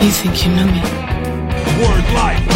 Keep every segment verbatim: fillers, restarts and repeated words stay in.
You think you know me? Word life.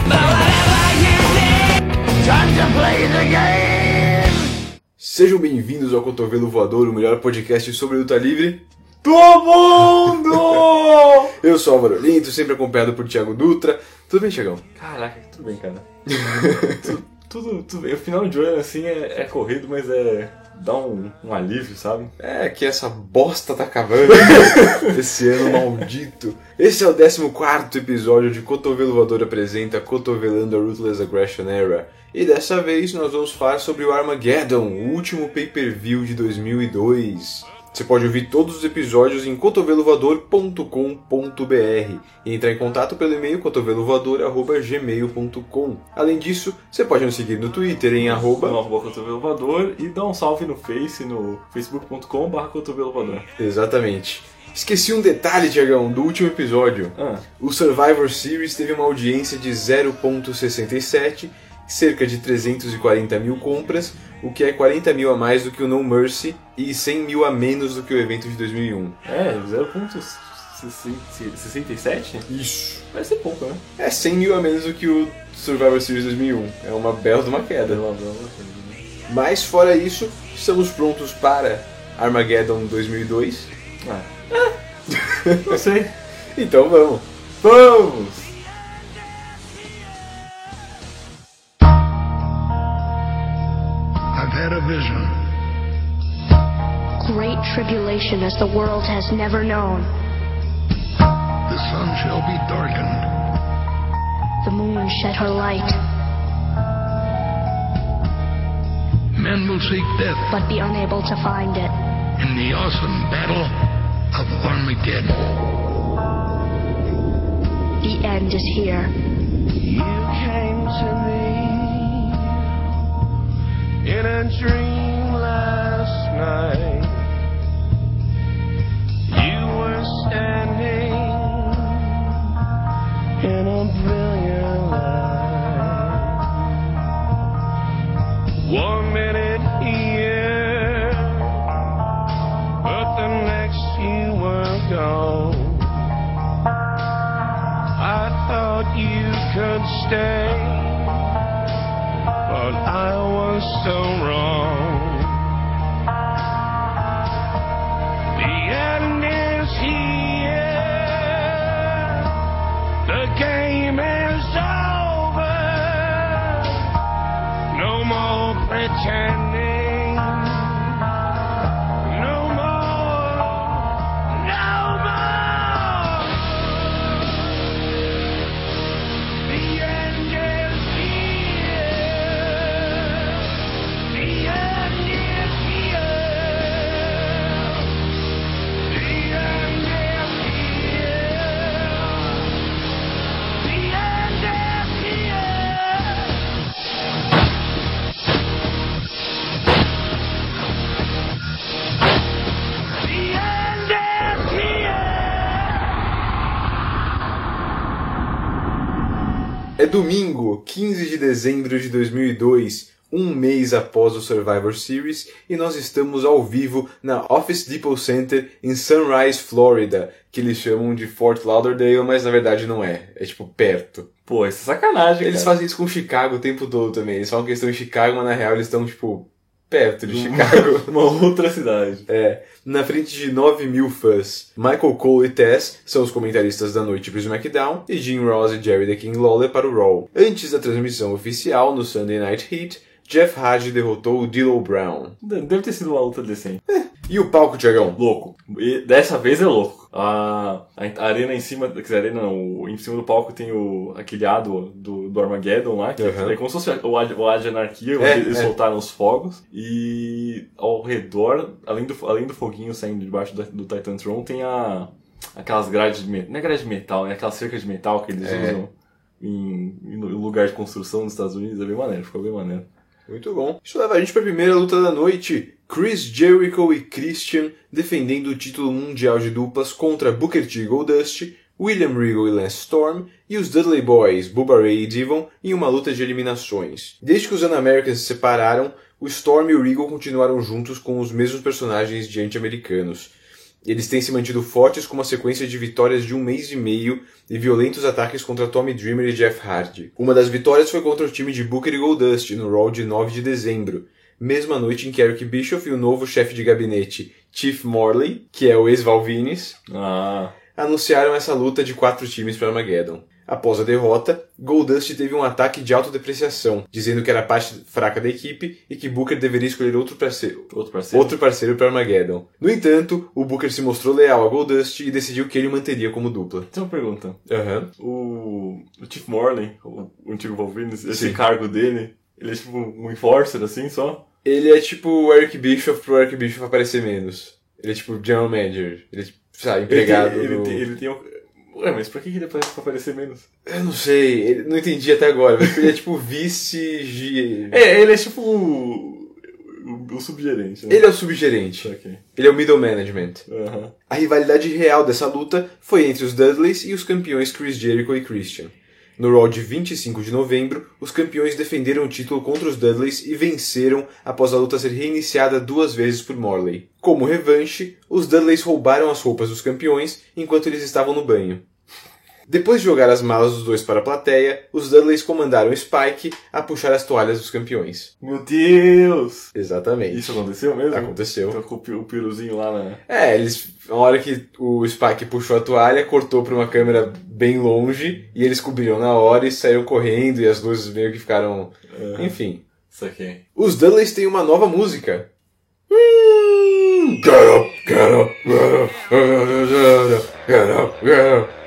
Time to play the game. Sejam bem-vindos ao Cotovelo Voador, o melhor podcast sobre luta livre do mundo! Eu sou Álvaro Linto, sempre acompanhado por Thiago Dutra. Tudo bem, Thiagão? Caraca, tudo bem, cara. tudo, tudo, tudo bem. O final de ano, assim, é, é corrido, mas é... dá um, um alívio, sabe? É, que essa bosta tá acabando. Esse ano maldito. Esse é o décimo quarto episódio de Cotovelo Voador apresenta Cotovelando a Ruthless Aggression Era. E dessa vez nós vamos falar sobre o Armageddon, o último pay-per-view de dois mil e dois. Você pode ouvir todos os episódios em cotovelo voador ponto com ponto b r e entrar em contato pelo e-mail cotovelo voador arroba gmail ponto com. Além disso, você pode nos seguir no Twitter em arroba... no arroba cotovelo voador e dar um salve no Face, no facebook ponto com barra cotovelo voador. Exatamente. Esqueci um detalhe, Thiagão, do último episódio. Ah. O Survivor Series teve uma audiência de zero vírgula sessenta e sete, cerca de trezentos e quarenta mil compras, o que é quarenta mil a mais do que o No Mercy e cem mil a menos do que o evento de dois mil e um. É, zero vírgula sessenta e sete? Isso. Vai ser pouco, né? É cem mil a menos do que o Survivor Series dois mil e um. É uma bela de uma queda. É uma bela de uma queda. Mas fora isso, estamos prontos para Armageddon dois mil e dois. Ah. ah. Não sei. Então vamos. Vamos! I've had a vision. Great tribulation as the world has never known. The sun shall be darkened. The moon shed her light, Men will seek death but be unable to find it. in the awesome battle of Armageddon. The end is here. You came to me in a dream last night. You were standing in a brilliant light. One minute here, but the next you were gone. I thought you could stay, but I was so wrong. The end is here, the game is over, no more pretending, no more, no more. The end is here. The end is here. The end is here. The end is here. The end is here. É domingo, quinze de dezembro de dois mil e dois, um mês após o Survivor Series, e nós estamos ao vivo na Office Depot Center em Sunrise, Flórida, que eles chamam de Fort Lauderdale, mas na verdade não é, é tipo perto. Pô, isso é sacanagem, Eles cara. fazem isso com Chicago o tempo todo também, eles falam que eles estão em Chicago, mas na real eles estão tipo perto de Chicago. Uma outra cidade. É, na frente de nove mil fãs. Michael Cole e Tess são os comentaristas da noite para o SmackDown e Jim Ross e Jerry the King Lawler para o Raw. Antes da transmissão oficial no Sunday Night Heat, Jeff Hardy derrotou o D'Lo Brown. Deve ter sido uma luta decente. E o palco, Thiagão? Louco. E dessa vez é louco. A, a arena em cima, quer dizer, a arena não, em cima do palco tem o, aquele ado do, do Armageddon lá, que Uhum. é como se fosse o ad, o ad de anarquia, onde É, eles é. soltaram os fogos. E ao redor, além do, além do foguinho saindo debaixo do, do Titantron, tem a, aquelas grades de metal. Não é grade de metal, é aquela cerca de metal que eles É. usam em, em lugar de construção nos Estados Unidos. É bem maneiro, ficou bem maneiro. Muito bom. Isso leva a gente para a primeira luta da noite. Chris Jericho e Christian defendendo o título mundial de duplas contra Booker T e Goldust, William Regal e Lance Storm, e os Dudley Boys, Bubba Ray e Devon, em uma luta de eliminações. Desde que os Un-Americans se separaram, o Storm e o Regal continuaram juntos com os mesmos personagens de anti-americanos. Eles têm se mantido fortes com uma sequência de vitórias de um mês e meio e violentos ataques contra Tommy Dreamer e Jeff Hardy. Uma das vitórias foi contra o time de Booker e Goldust no Raw de nove de dezembro, mesma noite em que Eric Bischoff e o novo chefe de gabinete, Chief Morley, que é o ex-Val Venis, Ah. anunciaram essa luta de quatro times para Armageddon. Após a derrota, Goldust teve um ataque de autodepreciação, dizendo que era a parte fraca da equipe e que Booker deveria escolher outro parceiro, Outro parceiro? outro parceiro para Armageddon. No entanto, o Booker se mostrou leal a Goldust e decidiu que ele manteria como dupla. Tem uma pergunta. Aham. O, o Chief Morley, o, o antigo Wolverine, esse Sim. cargo dele, ele é tipo um enforcer, assim, só? Ele é tipo o Eric Bischoff pro Eric Bischoff aparecer menos. Ele é tipo General Manager. Ele é tipo, sabe, empregado. Ele tem... Ele no- tem, ele tem um... Ué, mas pra que que ele aparece pra aparecer menos? Eu não sei, ele- não entendi até agora, mas ele é tipo vice... É, ele é tipo o, o, o subgerente, né? Ele é o subgerente. Ok. Ele é o middle management. Aham. A rivalidade real dessa luta foi entre os Dudleys e os campeões Chris Jericho e Christian. No Raw de vinte e cinco de novembro, os campeões defenderam o título contra os Dudleys e venceram após a luta ser reiniciada duas vezes por Morley. Como revanche, os Dudleys roubaram as roupas dos campeões enquanto eles estavam no banho. Depois de jogar as malas dos dois para a plateia, os Dudleys comandaram Spike a puxar as toalhas dos campeões. Meu Deus! Exatamente. Isso aconteceu mesmo? Aconteceu. Então com o pi- o piruzinho lá na... É, eles, na hora que o Spike puxou a toalha, cortou para uma câmera bem longe, e eles cobriram na hora e saíram correndo, e as luzes meio que ficaram... Enfim. Isso aqui. Os Dudleys têm uma nova música. Get up, get up, get up, get up, get up.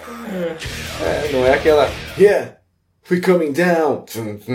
É, não é aquela... Yeah, we coming down.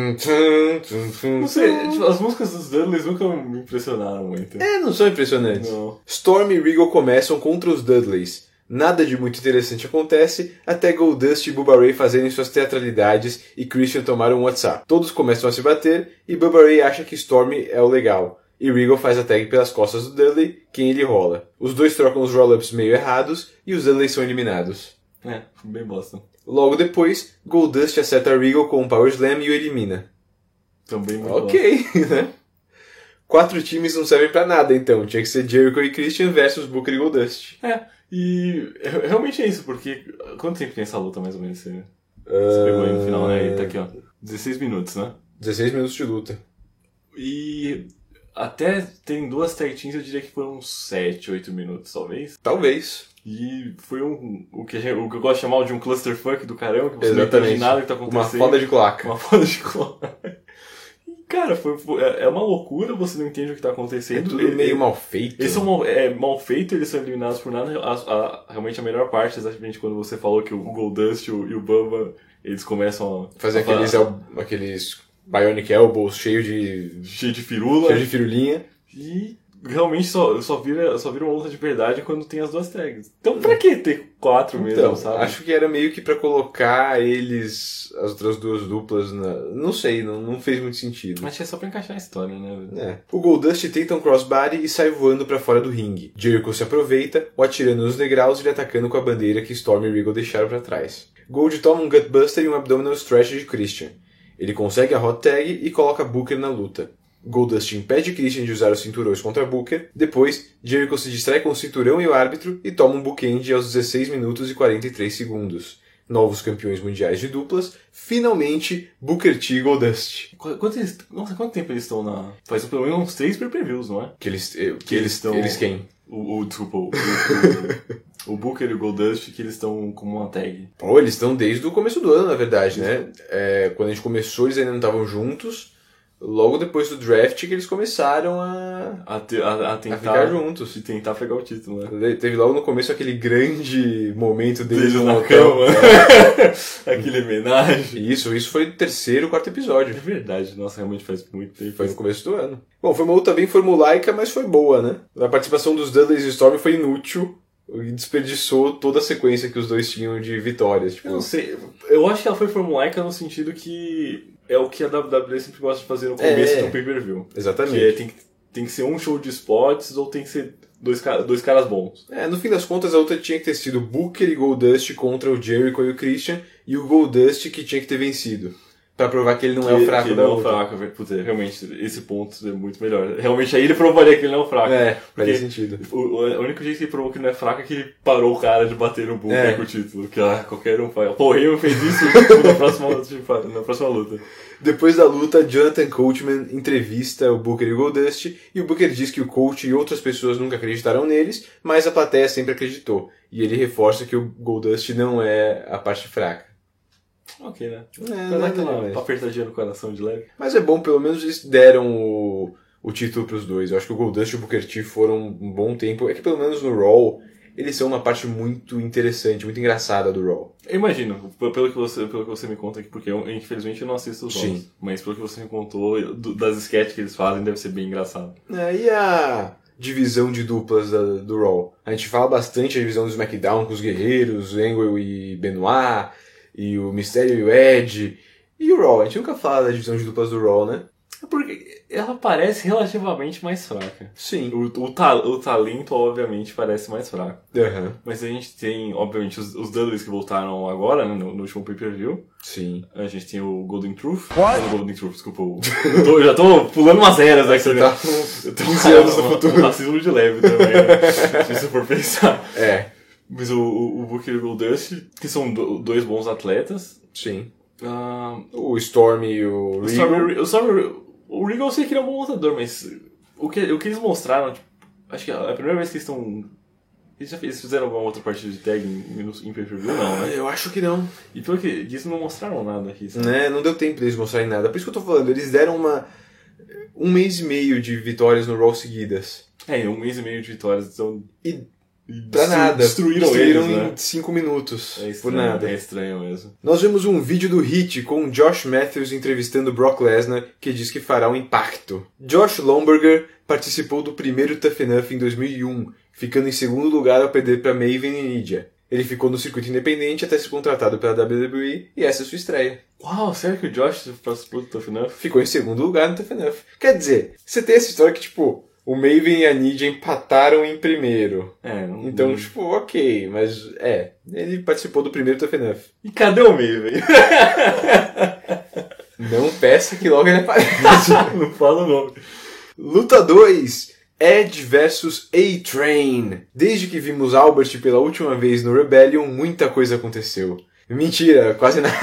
Não sei, tipo, as músicas dos Dudleys nunca me impressionaram muito. É, não são impressionantes. Não. Storm e Regal começam contra os Dudleys. Nada de muito interessante acontece, até Goldust e Bubba Ray fazerem suas teatralidades e Christian tomar um WhatsApp. Todos começam a se bater e Bubba Ray acha que Storm é o legal. E Regal faz a tag pelas costas do Dudley, quem ele rola. Os dois trocam os roll-ups meio errados e os Dudleys são eliminados. É, bem bosta. Logo depois, Goldust acerta Regal com um Power Slam e o elimina. Também muito Ok, né? Quatro times não servem pra nada, então. Tinha que ser Jericho e Christian versus Booker e Goldust. bosta. É, e é- realmente é isso, porque... Quanto tempo tem essa luta, mais ou menos? Você, você pegou aí no final, né? E tá aqui, ó. dezesseis minutos, né? dezesseis minutos de luta. E... Até tem duas tag teams, eu diria que foram uns sete, oito minutos, talvez. Talvez. E foi um, o, que a gente- o que eu gosto de chamar de um clusterfuck do caramba, que você Exatamente. não entende nada que tá Uma acontecendo. foda de cloaca. Uma foda de cloaca. E, cara, foi, foi- é é uma loucura, você não entende o que tá acontecendo. É tudo E- meio e- mal feito. Eles são mal, é, mal feitos, eles são eliminados por nada. A, a- realmente a melhor parte, exatamente quando você falou que o Goldust e o, e o Bubba, eles começam a... Fazer a falar- aqueles, el- aqueles Bionic Elbows cheios de, cheio de firula. cheio de firulinha. E realmente só, só, vira, só vira uma luta de verdade quando tem as duas tags. Então pra que ter quatro mesmo, Então, sabe? acho que era meio que pra colocar eles, as outras duas duplas, na... não sei, não, não fez muito sentido. Acho que é só pra encaixar a história, né? É. O Goldust tenta um crossbody e sai voando pra fora do ringue. Jericho se aproveita, o atirando nos degraus e lhe atacando com a bandeira que Storm e Regal deixaram pra trás. Gold toma um Gutbuster e um Abdominal Stretch de Christian. Ele consegue a hot tag e coloca Booker na luta. Goldust impede Christian de usar os cinturões contra Booker. Depois, Jericho se distrai com o cinturão e o árbitro e toma um bookend aos dezesseis minutos e quarenta e três segundos. Novos campeões mundiais de duplas, finalmente Booker T e Goldust. Qu- Quanto, eles, nossa, quanto tempo eles estão na... Faz pelo menos uns três pay-per-views, não é? Que eles, eh, que Que eles, eles estão- eles quem? O, o, desculpa, o, o, o Booker e o Goldust, que eles estão como uma tag. Pô, eles estão desde o começo do ano, na verdade, né? É, quando a gente começou, eles ainda não estavam juntos. Logo depois do draft que eles começaram a, A, te, a, a tentar... a ficar juntos. E tentar pegar o título, né? Teve logo no começo aquele grande momento deles Deles no na hotel. cama. Aquele homenagem. E isso, isso foi o terceiro, quarto É episódio. verdade, nossa, realmente faz muito tempo. Foi no começo do ano. Bom, foi uma luta bem formulaica, mas foi boa, né? A participação dos Dudleys e Storm foi inútil e desperdiçou toda a sequência que os dois tinham de vitórias. Tipo, Eu não sei, eu acho que ela foi formulaica no sentido que é o que a W W E sempre gosta de fazer no começo É. do pay-per-view. exatamente. Que é, tem, que- tem que ser um show de spots ou tem que ser dois, ca- dois caras bons. É, no fim das contas, a luta tinha que ter sido Booker e Goldust contra o Jericho e o Christian, e o Goldust que tinha que ter vencido. pra provar que ele não que, é o fraco que ele da não é o luta. fraco, velho. Putz, é, realmente, esse ponto é muito melhor. Realmente aí ele provaria que ele não é o fraco. É, porque faz sentido. O, o, o único jeito que ele provou que não é fraco é que ele parou o cara de bater no Booker É. com o título. Que ah, qualquer um faz. Pô, o Heyman fez isso na próxima, na próxima luta. Depois da luta, Jonathan Coachman entrevista o Booker e o Goldust, e o Booker diz que o coach e outras pessoas nunca acreditaram neles, mas a plateia sempre acreditou. E ele reforça que o Goldust não é a parte fraca. Ok, né? É, Pra dar nada aquela demais. apertadinha no coração de leve. Mas é bom, pelo menos eles deram o, o título pros dois. Eu acho que o Goldust e o Booker T foram um bom tempo. É que pelo menos no Raw, eles são uma parte muito interessante, muito engraçada do Raw. Eu imagino, p- pelo que você, pelo que você me conta aqui, porque eu, infelizmente eu não assisto os Sim. jogos, mas pelo que você me contou, do- das sketches que eles fazem, deve ser bem engraçado. É, e a divisão de duplas da- do Raw? A gente fala bastante a divisão do SmackDown com os guerreiros, Angle e Benoit, e o Mysterio e o Edge. E o Raw? A gente nunca fala da divisão de duplas do Raw, né? É porque ela parece relativamente mais fraca. Sim. O, o, ta- o talento, obviamente, parece mais fraco. Aham. Mas a gente tem, obviamente, os, os Dudleys que voltaram agora, né, no, no último pay-per-view. Sim. A gente tem o Golden Truth. What? O Golden Truth, desculpa. o- Eu, tô, eu já tô pulando umas eras aqui, né? tá Eu tô quinze anos no futuro. Um racismo de leve também, né? Se você for pensar. É. Mas o, o, o Booker e o Goldust, que são do- dois bons atletas. Sim. Ah, O Storm e o o Regal. Stormy, o Stormy, o Regal eu sei que ele é um bom lutador, mas o que, o que eles mostraram, tipo, acho que é a primeira vez que eles estão... Eles já eles fizeram alguma outra partida de tag em, em, em pay-per-view? Não, né? Eu acho que não. E pelo que disso não mostraram nada aqui, sabe? Né? Não deu tempo deles mostrarem nada. Por isso que eu tô falando. Eles deram uma... um mês e meio de vitórias no Raw seguidas. É, um mês e meio de vitórias, então... E e pra destru- nada. Destruíram, Destruíram eles, em né? cinco minutos. É por estranho, nada. é estranho mesmo. Nós vemos um vídeo do Hit com Josh Matthews entrevistando Brock Lesnar, que diz que fará um impacto. Josh Lomberger participou do primeiro Tough Enough em dois mil e um, ficando em segundo lugar ao perder para Maven e Nidia. Ele ficou no circuito independente até ser contratado pela W W E e essa é sua estreia. Uau, sério que o Josh participou do Tough Enough? Ficou em segundo lugar no Tough Enough. Quer dizer, você tem essa história que, tipo, o Maven e a Nidia empataram em primeiro. É, não... Então, tipo, ok, mas é, ele participou do primeiro Tough Enough. E cadê o meio, velho? Não peça que logo ele aparece. Não fala o nome. Luta dois. Edge versus A-Train. Desde que vimos Albert pela última vez no Rebellion, muita coisa aconteceu. Mentira, quase nada.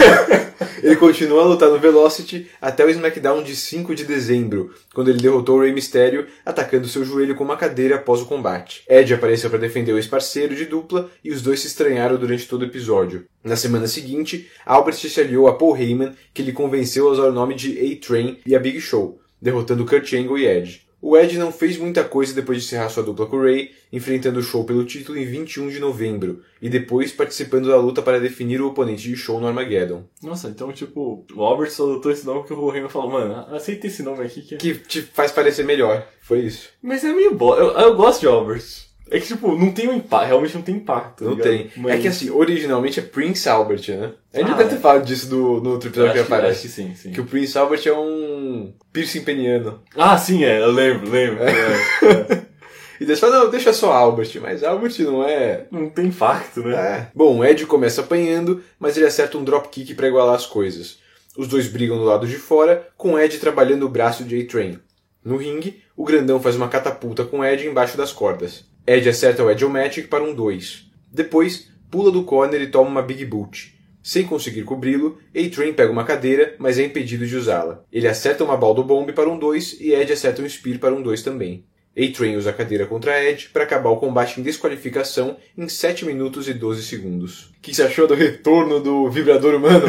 Ele continua a lutar no Velocity até o SmackDown de cinco de dezembro, quando ele derrotou o Rey Mysterio, atacando seu joelho com uma cadeira após o combate. Edge apareceu para defender o ex-parceiro de dupla e os dois se estranharam durante todo o episódio. Na semana seguinte, Albert se aliou a Paul Heyman, que lhe convenceu a usar o nome de A-Train e a Big Show, derrotando Kurt Angle e Edge. O Edge não fez muita coisa depois de encerrar sua dupla com o Rey, enfrentando o Show pelo título em vinte e um de novembro, e depois participando da luta para definir o oponente de Show no Armageddon. Nossa, então, tipo, o Albert só adotou esse nome que o Heyman falou, mano, aceita esse nome aqui que é... Que te faz parecer melhor. Foi isso. Mas é meio bom. Eu, eu gosto de Albert. É que, tipo, não tem um impacto, realmente não tem impacto. tá Não ligado? tem. Mas... É que assim, originalmente é Prince Albert, né? A gente Ah, deve ter é. falado disso do, no outro Eu episódio que acho que, aparece. acho que sim, sim. Que o Prince Albert é um piercing peniano. Ah, sim, é, eu lembro, lembro. É, é. E daí você fala, não, deixa só Albert, mas Albert não é... Não tem impacto, né? É. Bom, Ed começa apanhando, mas ele acerta um dropkick para igualar as coisas. Os dois brigam do lado de fora, com Ed trabalhando o braço de A-Train. No ringue, o grandão faz uma catapulta com Ed embaixo das cordas. Ed acerta o Edge-O-Matic para um dois. Depois, pula do corner e toma uma Big Boot. Sem conseguir cobri-lo, A-Train pega uma cadeira, mas é impedido de usá-la. Ele acerta uma Baldo Bomb para um dois e Ed acerta um Spear para um dois também. A-Train usa a cadeira contra Ed para acabar o combate em desqualificação em sete minutos e doze segundos. O que você achou do retorno do vibrador humano?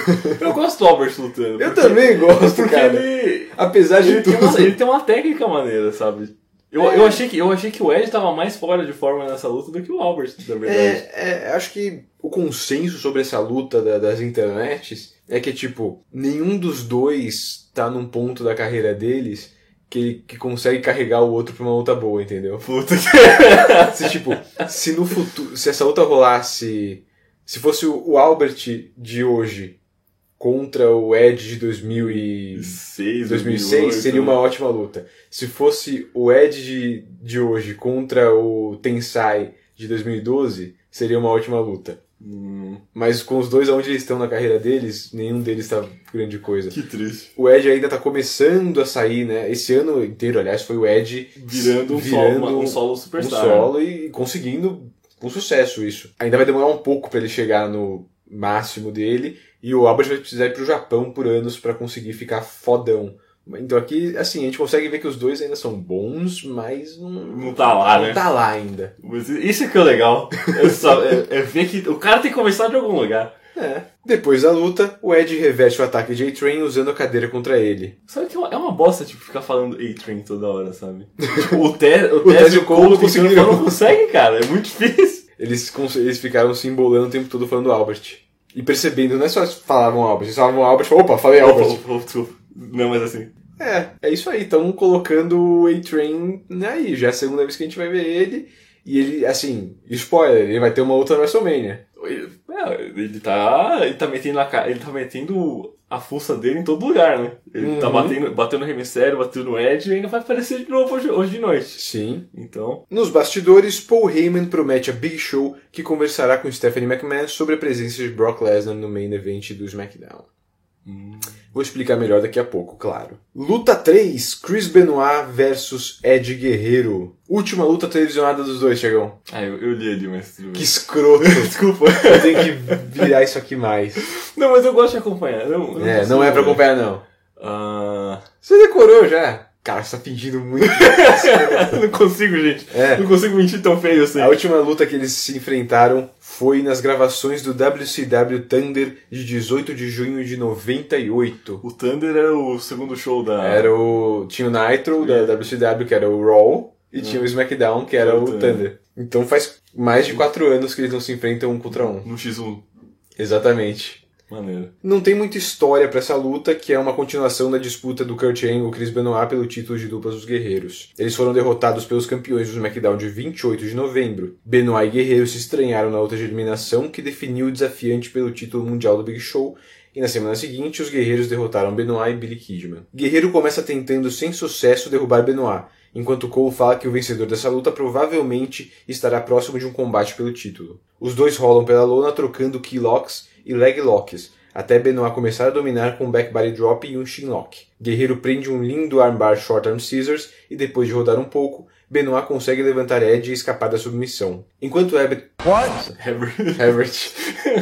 Eu gosto do Albert lutando. Eu porque- também gosto, Porque cara. ele... Apesar de Ele tem, tudo. uma, ele tem uma técnica maneira, sabe? Eu, eu, achei que, eu achei que o Ed tava mais fora de forma nessa luta do que o Albert, na verdade. É, é, acho que o consenso sobre essa luta da- das internets é que, tipo, nenhum dos dois tá num ponto da carreira deles que, que consegue carregar o outro pra uma luta boa, entendeu? Puta que... Se, tipo, se no futuro, se essa luta rolasse, se fosse o, o Albert de hoje contra o Ed de dois mil e Seis, dois mil e seis, seria uma ótima luta. Se fosse o Ed de, de hoje contra o Tensai de dois mil e doze, seria uma ótima luta. Hum, Mas com os dois aonde eles estão na carreira deles, nenhum deles tá grande coisa. que triste. O Edge ainda tá começando a sair, né? Esse ano inteiro, aliás, foi o Edge Virando um, virando solo, uma- um solo um superstar. solo e conseguindo com sucesso isso. Ainda vai demorar um pouco pra ele chegar no máximo dele, e o Albert vai precisar ir pro Japão por anos pra conseguir ficar fodão. Então aqui, assim, a gente consegue ver que os dois ainda são bons, mas não, Não tá lá, não né? tá lá ainda. Mas isso é que é legal. É, só- é- é ver que o cara tem que começar de algum lugar. É. Depois da luta, o Edge reverte o ataque de A-Train usando a cadeira contra ele. Sabe que é uma, é uma bosta, tipo, ficar falando A-Train toda hora, sabe? Tipo, o Ted o O Ted Ted e o Cole não conseguiram, conseguiram. não conseguem, cara. É muito difícil. Eles, cons- eles ficaram se embolando o tempo todo falando Albert. E percebendo, não é só falavam Albert, eles falavam Albert e falavam, opa, falei Albert. Opa, opa, desculpa. Não, mas assim. É, é isso aí, estão colocando o A-Train aí, já é a segunda vez que a gente vai ver ele, e ele, assim, spoiler, ele vai ter uma outra WrestleMania. É, ele tá. Ele tá metendo a cara. Ele tá metendo a força dele em todo lugar, né? Ele tá Uhum. batendo, batendo no remissério, batendo no Edge e ainda vai aparecer de novo hoje, hoje de noite. Sim. Então. Nos bastidores, Paul Heyman promete a Big Show que conversará com Stephanie McMahon sobre a presença de Brock Lesnar no main event do SmackDown. Vou explicar melhor daqui a pouco, claro. Luta três, Chris Benoit versus Ed Guerreiro. Última luta televisionada dos dois, Chegão. Ah, eu, eu li ali, mas tudo bem. Que escroto. Desculpa. Eu tenho que virar isso aqui mais. Não, mas eu gosto de acompanhar. Não, eu É, consigo não é pra ver. acompanhar, não. Ah. Você decorou já? Cara, você tá fingindo muito. não consigo, gente. É. Não consigo mentir tão feio assim. A última luta que eles se enfrentaram foi nas gravações do W C W Thunder de dezoito de junho de noventa e oito. O Thunder era o segundo show da. Era o... Tinha o Nitro da W C W, que era o Raw, e tinha o SmackDown, que era O o Thunder. Thunder. Então faz mais de quatro anos que eles não se enfrentam um contra um. No X um. Exatamente. Maneiro. Não tem muita história pra essa luta, que é uma continuação da disputa do Kurt Angle e Chris Benoit pelo título de duplas dos Guerreiros. Eles foram derrotados pelos campeões do SmackDown de vinte e oito de novembro. Benoit e Guerreiro se estranharam na luta de eliminação, que definiu o desafiante pelo título mundial do Big Show, e na semana seguinte os Guerreiros derrotaram Benoit e Billy Kidman. Guerreiro começa tentando sem sucesso derrubar Benoit, enquanto Cole fala que o vencedor dessa luta provavelmente estará próximo de um combate pelo título. Os dois rolam pela lona trocando key locks e leg locks, até Benoit começar a dominar com um back body drop e um shin lock. Guerreiro prende um lindo armbar short arm scissors e depois de rodar um pouco, Benoit consegue levantar Edge e escapar da submissão. Enquanto Ebert... What? Herbert...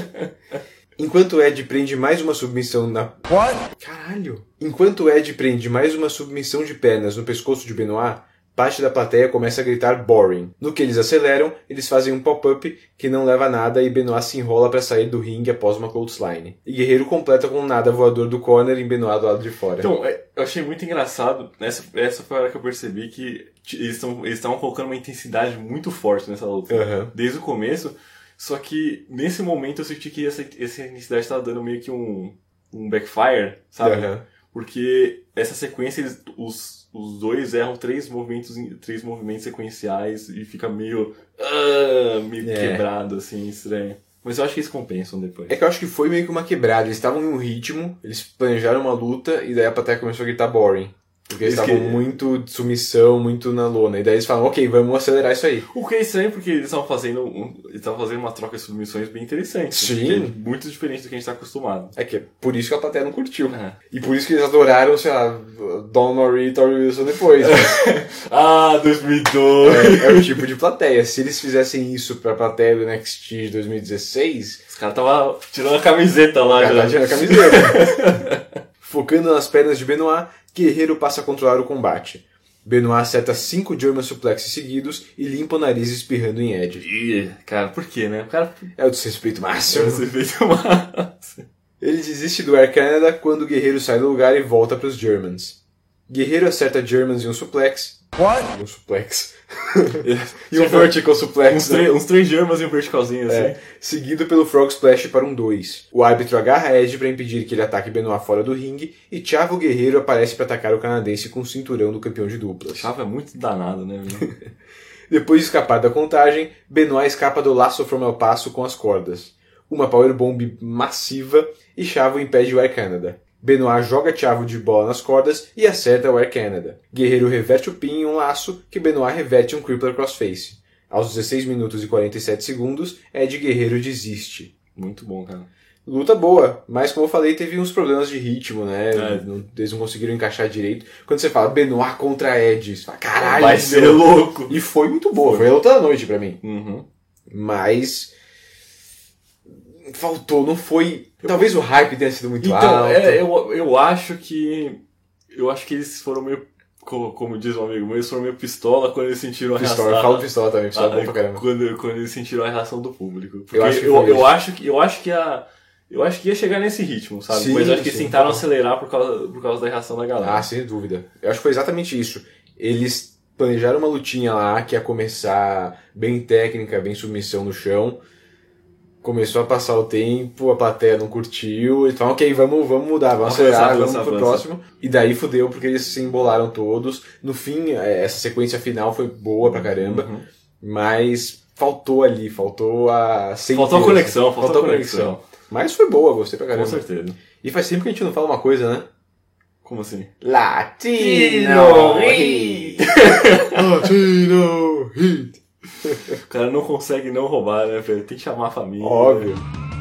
Enquanto Ed prende mais uma submissão na... What? Caralho! Enquanto Ed prende mais uma submissão de pernas no pescoço de Benoit, parte da plateia começa a gritar boring. No que eles aceleram, eles fazem um pop-up que não leva a nada e Benoit se enrola para sair do ringue após uma clothesline. E Guerreiro completa com um nada voador do corner em Benoit do lado de fora. Então, é, eu achei muito engraçado. Essa, essa foi a hora que eu percebi que t- eles estão eles estavam colocando uma intensidade muito forte nessa luta. Aham. Desde o começo. Só que nesse momento eu senti que essa, essa intensidade estava dando meio que um, um backfire, sabe? Aham. Porque essa sequência, eles, os, os dois erram três movimentos, em- três movimentos sequenciais e fica meio. ah, meio É. quebrado, assim, estranho. Mas eu acho que eles compensam depois. É que eu acho que foi meio que uma quebrada. Eles estavam em um ritmo, eles planejaram uma luta e daí a plateia começou a gritar boring. Porque eles Eles estavam que- muito de submissão, muito na lona. E daí eles falaram, ok, vamos acelerar isso aí. O que é estranho porque eles estavam fazendo, um, eles estavam fazendo uma troca de submissões bem interessante. Sim. Que é muito diferente do que a gente está acostumado. É que é por isso que a plateia não curtiu. É. E por isso que eles adoraram, sei lá, Don Marie e Tori Wilson depois. né? Ah, dois mil e dois! é, é o tipo de plateia. Se eles fizessem isso pra plateia do N X T de dois mil e dezesseis, Os caras estavam tirando a camiseta lá o cara já. tá tirando a camiseta. Focando nas pernas de Benoit, Guerreiro passa a controlar o combate. Benoit acerta cinco German suplexes seguidos e limpa o nariz espirrando em Edge. Ih, cara, por quê, né? O cara É o desrespeito máximo. você fez uma... Ele desiste do Air Canada quando o Guerreiro sai do lugar e volta para os Germans. Guerreiro acerta Germans em um suplex. What? Um suplex. e um vertical suplex. uns, né? três, uns três germas e um verticalzinho assim. É, seguido pelo Frog Splash para um dois. O árbitro agarra Edge para impedir que ele ataque Benoit fora do ringue e Chavo Guerreiro aparece para atacar o canadense com o cinturão do campeão de duplas. Chava é muito danado, né? Viu? Depois de escapar da contagem, Benoit escapa do laço from El Paso com as cordas. Uma powerbomb massiva e Chavo impede o Air Canada. Benoit joga Chavo de bola nas cordas e acerta o Air Canada. Guerreiro reverte o pin em um laço que Benoit reverte um Crippler Crossface. Aos dezesseis minutos e quarenta e sete segundos, Ed Guerreiro desiste. Muito bom, cara. Luta boa, mas como eu falei, teve uns problemas de ritmo, né? É. Não- Eles não conseguiram encaixar direito. Quando você fala Benoit contra Ed, você fala, caralho, Vai ser meu. louco. E foi muito boa, foi a luta da noite pra mim. Uhum. Mas faltou, não foi... Talvez o hype tenha sido muito Então, alto. é, eu, eu acho que. Eu acho que eles foram meio. co- Como diz um amigo meu, eles foram meio pistola quando eles sentiram a Pistola, eu reação. falo pistola também, pistola é bom pra caramba. Quando, quando eles sentiram a reação do público. Porque Eu acho que eu, foi eu isso. acho que eu acho que a. Eu acho que ia chegar nesse ritmo, sabe? Sim, Mas eu acho que eles sim, tentaram tá. acelerar por causa, por causa da reação da galera. Ah, sem dúvida. Eu acho que foi exatamente isso. Eles planejaram uma lutinha lá que ia começar bem técnica, bem submissão no chão. Começou a passar o tempo, a plateia não curtiu. Eles falaram, ok, vamos, vamos mudar, vamos Avança, acelerar, avança, vamos pro avança. próximo. E daí fudeu, porque eles se embolaram todos. No fim, eh, essa sequência final foi boa pra caramba. Uhum. Mas faltou ali, faltou a... Faltou a conexão, faltou a conexão. Mas foi boa, gostei pra Com caramba. certeza. E faz tempo que a gente não fala uma coisa, né? Como assim? Latino Heat! Latino Heat! O cara não consegue não roubar, né, velho? Tem que chamar a família. Óbvio.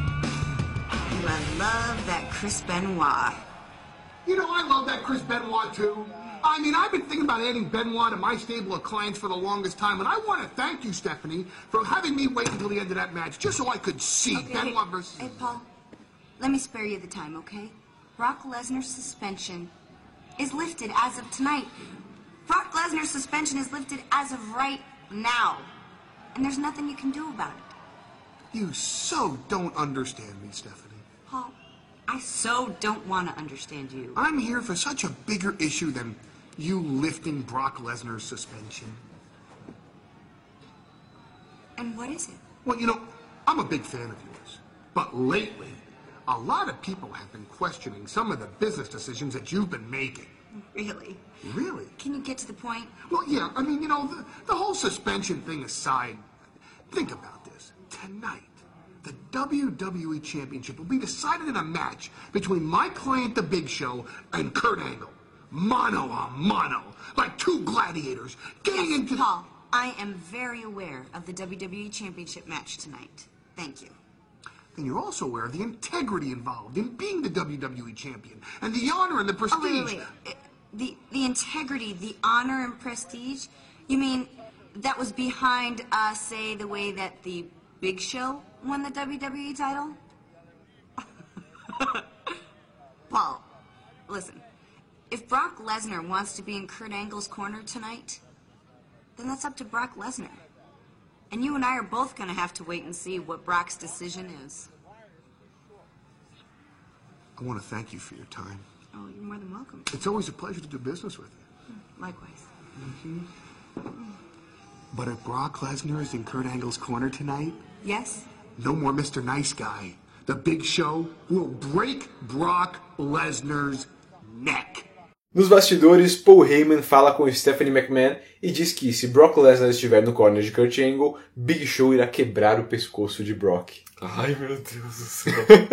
I love that Chris Benoit. You know, I love that Chris Benoit too. I mean, I've been thinking about adding Benoit to my stable of clients for the longest time, and I want to thank you, Stephanie, for having me wait until the end of that match just so I could see Okay, Benoit versus. Hey, Paul, let me spare you the time, okay? Brock Lesnar's suspension is lifted as of tonight. Brock Lesnar's suspension is lifted as of right now. And there's nothing you can do about it. You so don't understand me, Stephanie. Paul, I so don't want to understand you. I'm here for such a bigger issue than you lifting Brock Lesnar's suspension. And what is it? Well, you know, I'm a big fan of yours. But lately, a lot of people have been questioning some of the business decisions that you've been making. Really? Really? Can you get to the point? Well, yeah, I mean, you know, the, the whole suspension thing aside, think about this. Tonight, the W W E Championship will be decided in a match between my client, The Big Show, and Kurt Angle. Mano a mano, like two gladiators getting into... Paul, I am very aware of the W W E Championship match tonight. Thank you. And you're also aware of the integrity involved in being the W W E champion, and the honor and the prestige. Oh, wait, wait, wait. Uh, The, the integrity, the honor and prestige? You mean that was behind, uh, say, the way that the Big Show won the W W E title? Paul, listen. If Brock Lesnar wants to be in Kurt Angle's corner tonight, then that's up to Brock Lesnar. And you and I are both going to have to wait and see what Brock's decision is. I want to thank you for your time. Oh, you're more than welcome. It's always a pleasure to do business with you. Likewise. But if Brock Lesnar is in Kurt Angle's corner tonight, Yes? no more Mister Nice Guy. The Big Show will break Brock Lesnar's neck. Nos bastidores, Paul Heyman fala com Stephanie McMahon e diz que se Brock Lesnar estiver no corner de Kurt Angle, Big Show irá quebrar o pescoço de Brock. Ai, meu Deus do céu.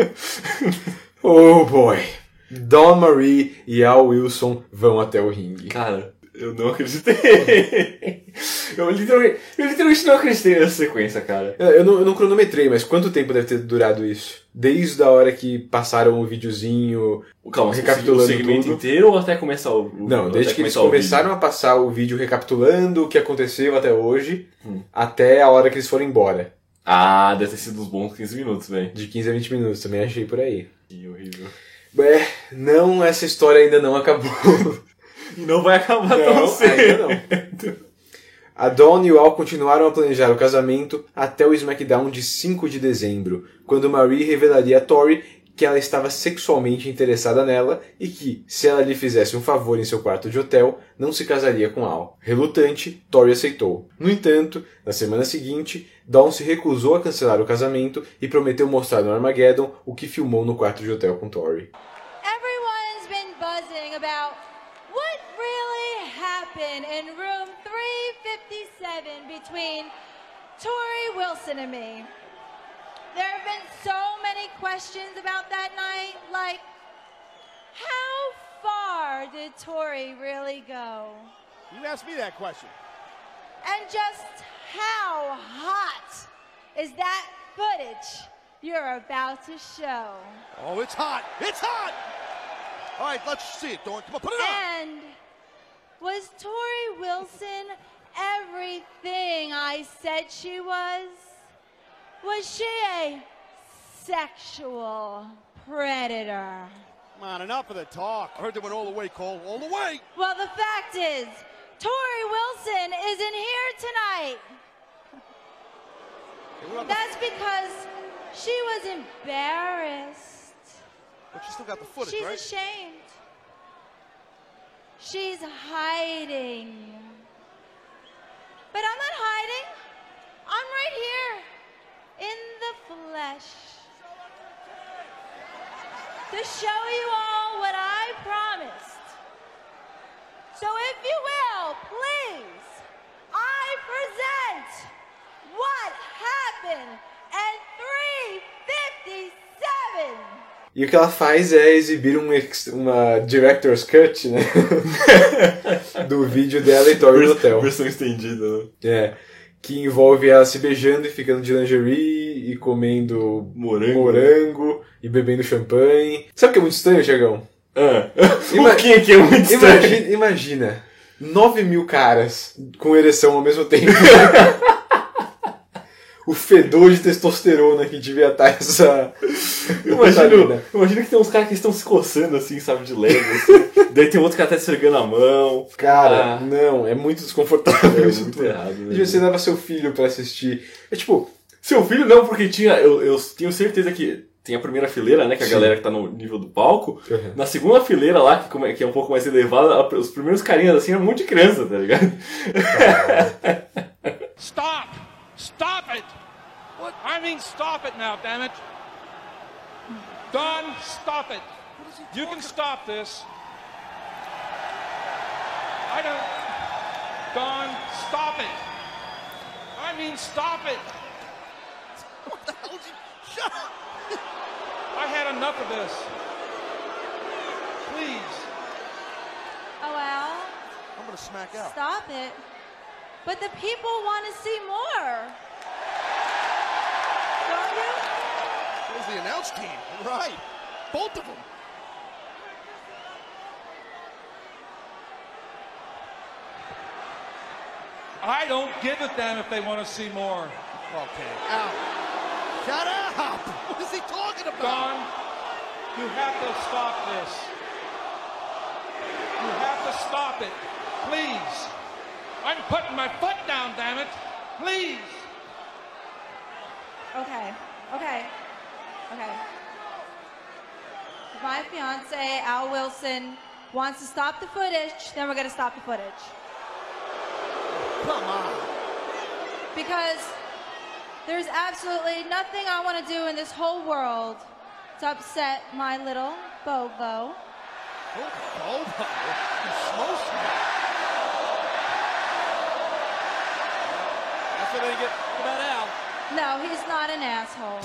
Oh boy! Dawn Marie e Al Wilson vão até o ringue. Cara, eu não acreditei. Eu literalmente, eu literalmente não acreditei nessa sequência, cara. Eu eu não, eu não cronometrei, mas quanto tempo deve ter durado isso? Desde a hora que passaram o videozinho Calma, recapitulando o segmento tudo? inteiro ou até começar o... o Não, até desde que eles começar o começaram vídeo? a passar o vídeo recapitulando o que aconteceu até hoje, Hum. até a hora que eles foram embora. Ah, deve ter sido uns bons quinze minutos, velho. De quinze a vinte minutos, também achei por aí. Que horrível. É, não, essa história ainda não acabou. E não vai acabar Não, tão cedo. ainda não. A Dawn e o Al continuaram a planejar o casamento até o SmackDown de cinco de dezembro, quando Marie revelaria a Tori que ela estava sexualmente interessada nela e que, se ela lhe fizesse um favor em seu quarto de hotel, não se casaria com Al. Relutante, Tori aceitou. No entanto, na semana seguinte, Dawn se recusou a cancelar o casamento e prometeu mostrar no Armageddon o que filmou no quarto de hotel com Tori. Everyone's been buzzing about what really happened in room three fifty-seven between Tori Wilson and me. There have been so many questions about that night, like, how far did Tori really go? You asked me that question. And just how hot is that footage you're about to show? Oh, it's hot. It's hot. All right, let's see it, Dawn. Come on, put it on. And was Tori Wilson everything I said she was? Was she a sexual predator? Come on, enough of the talk. I heard they went all the way, Cole. All the way. Well, the fact is, Tori Wilson isn't here tonight. That's because she was embarrassed. But she still got the footage, She's right? ashamed. She's hiding. But I'm not hiding. I'm right here in the flesh to show you all what I promised. So if you will, please, I present what happened at three fifty-seven. E o que ela faz é exibir um ex- uma Director's Cut, né? do vídeo dela e Tori no hotel. Versão estendida, né? É. Que envolve ela se beijando e ficando de lingerie e comendo Morango. morango e bebendo champanhe. Sabe o que é muito estranho, Thiagão? Ah. Ima- O que que é muito estranho? Imagina, imagina nove mil caras com ereção ao mesmo tempo. O fedor de testosterona que devia estar essa... Imagina, imagina que tem uns caras que estão se coçando assim, sabe, de leve, assim. Daí tem outro que tá esfregando a mão. Cara, Ah. não, é muito desconfortável É isso muito tudo. errado, né? E você leva seu filho pra assistir. É tipo, Seu filho não, porque tinha. Eu, eu tenho certeza que tem a primeira fileira, né? Que é a Sim. galera que tá no nível do palco. Uhum. Na segunda fileira lá, que, como é, que é um pouco mais elevada, a- os primeiros carinhas assim é um monte de criança, tá ligado? Stop! Stop it! What? I mean, stop it now, damn it! Don, stop it! You can stop this. I don't. Don, stop it! I mean, stop it! What the hell is he? Shut up. I had enough of this. Please. Oh, well, I'm going to smack out. stop it. But the people want to see more. Don't you? Where's the announce team? Right. Both of them. I don't give a damn if they want to see more. Okay. Al. Shut up. What is he talking about? Don, you have to stop this. You have to stop it. Please. I'm putting my foot down, damn it. Please. Okay, okay, okay. If my fiance, Al Wilson, wants to stop the footage, then we're going to stop the footage. Come on. Because there's absolutely nothing I want to do in this whole world to upset my little Bobo. Oh, oh, he smokes me. That's what they get about Al. No, he's not an asshole.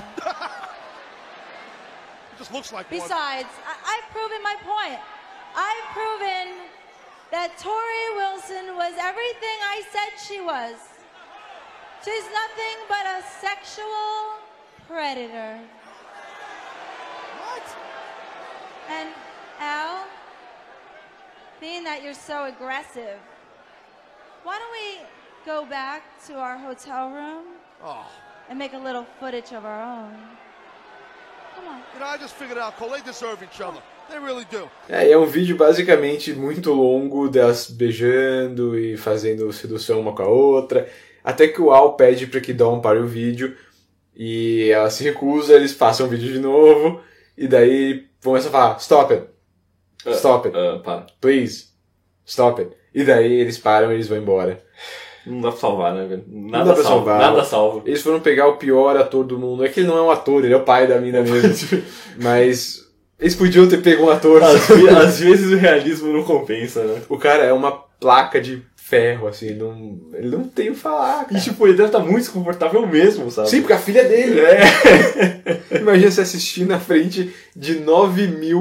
He just looks like one. Besides, I- I've proven my point. I've proven that Tori Wilson was everything I said she was. She's nothing but a sexual predator. What? And Al, being that you're so aggressive, why don't we go back to our hotel room Oh. and make a little footage of our own? Come on. You know, I just figured out, Cole, they deserve each other. They really do. É, e é um vídeo basicamente muito longo delas beijando e fazendo sedução uma com a outra. Até que o Al pede pra que Dawn pare o vídeo e ela se recusa, eles passam o vídeo de novo e daí começam a falar: Stop it! Stop it! Ah, para. Please! Stop it! E daí eles param e eles vão embora. Não dá pra salvar, né, velho? Nada Não dá pra salva. salvar. Nada salva. Eles foram pegar o pior ator do mundo. É que ele não é um ator, ele é o pai da mina mesmo. Mas eles podiam ter pego um ator. Às, ve- às vezes o realismo não compensa, né? O cara é uma placa de ferro, assim, não, ele não tem o que falar, cara. E tipo, ele deve estar muito desconfortável mesmo, sabe? Sim, porque a filha dele. É. Imagina você assistir na frente de nove mil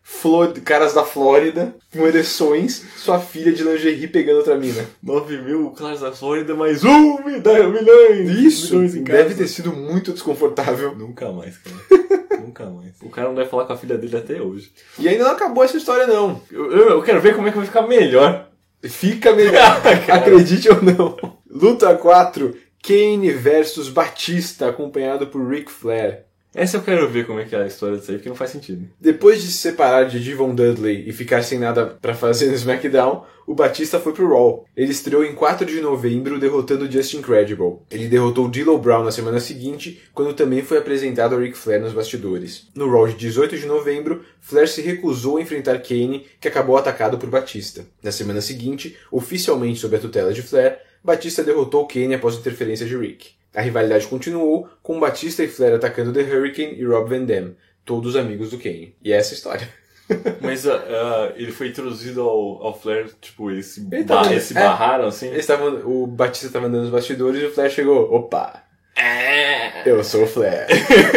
Flor... caras da Flórida com ereções, sua filha de lingerie pegando outra mina. nove mil caras da Flórida, mais um milhões. Isso, milhões em casa. deve ter sido muito desconfortável. Nunca mais, cara. Nunca mais. O cara não deve falar com a filha dele até hoje. E ainda não acabou essa história, não. Eu, eu, eu quero ver como é que vai ficar melhor. Fica melhor, acredite ou não. Luta quatro, Kane versus Batista, acompanhado por Ric Flair. Essa eu quero ver como é que é a história disso aí, porque não faz sentido. Depois de se separar de Devon Dudley e ficar sem nada pra fazer no SmackDown, o Batista foi pro Raw. Ele estreou em quatro de novembro, derrotando Just Incredible. Ele derrotou D'Lo Brown na semana seguinte, quando também foi apresentado a Ric Flair nos bastidores. No Raw de dezoito de novembro, Flair se recusou a enfrentar Kane, que acabou atacado por Batista. Na semana seguinte, oficialmente sob a tutela de Flair, Batista derrotou Kane após interferência de Rick. A rivalidade continuou, com Batista e Flair atacando The Hurricane e Rob Van Dam, todos amigos do Kane. E essa é a história. Mas uh, uh, ele foi introduzido ao, ao Flair, tipo, eles se, Ele ba- tava- eles se é. barraram, assim? Eles tavam, o Batista estava andando nos bastidores e o Flair chegou. Opa! Eu sou o Flair.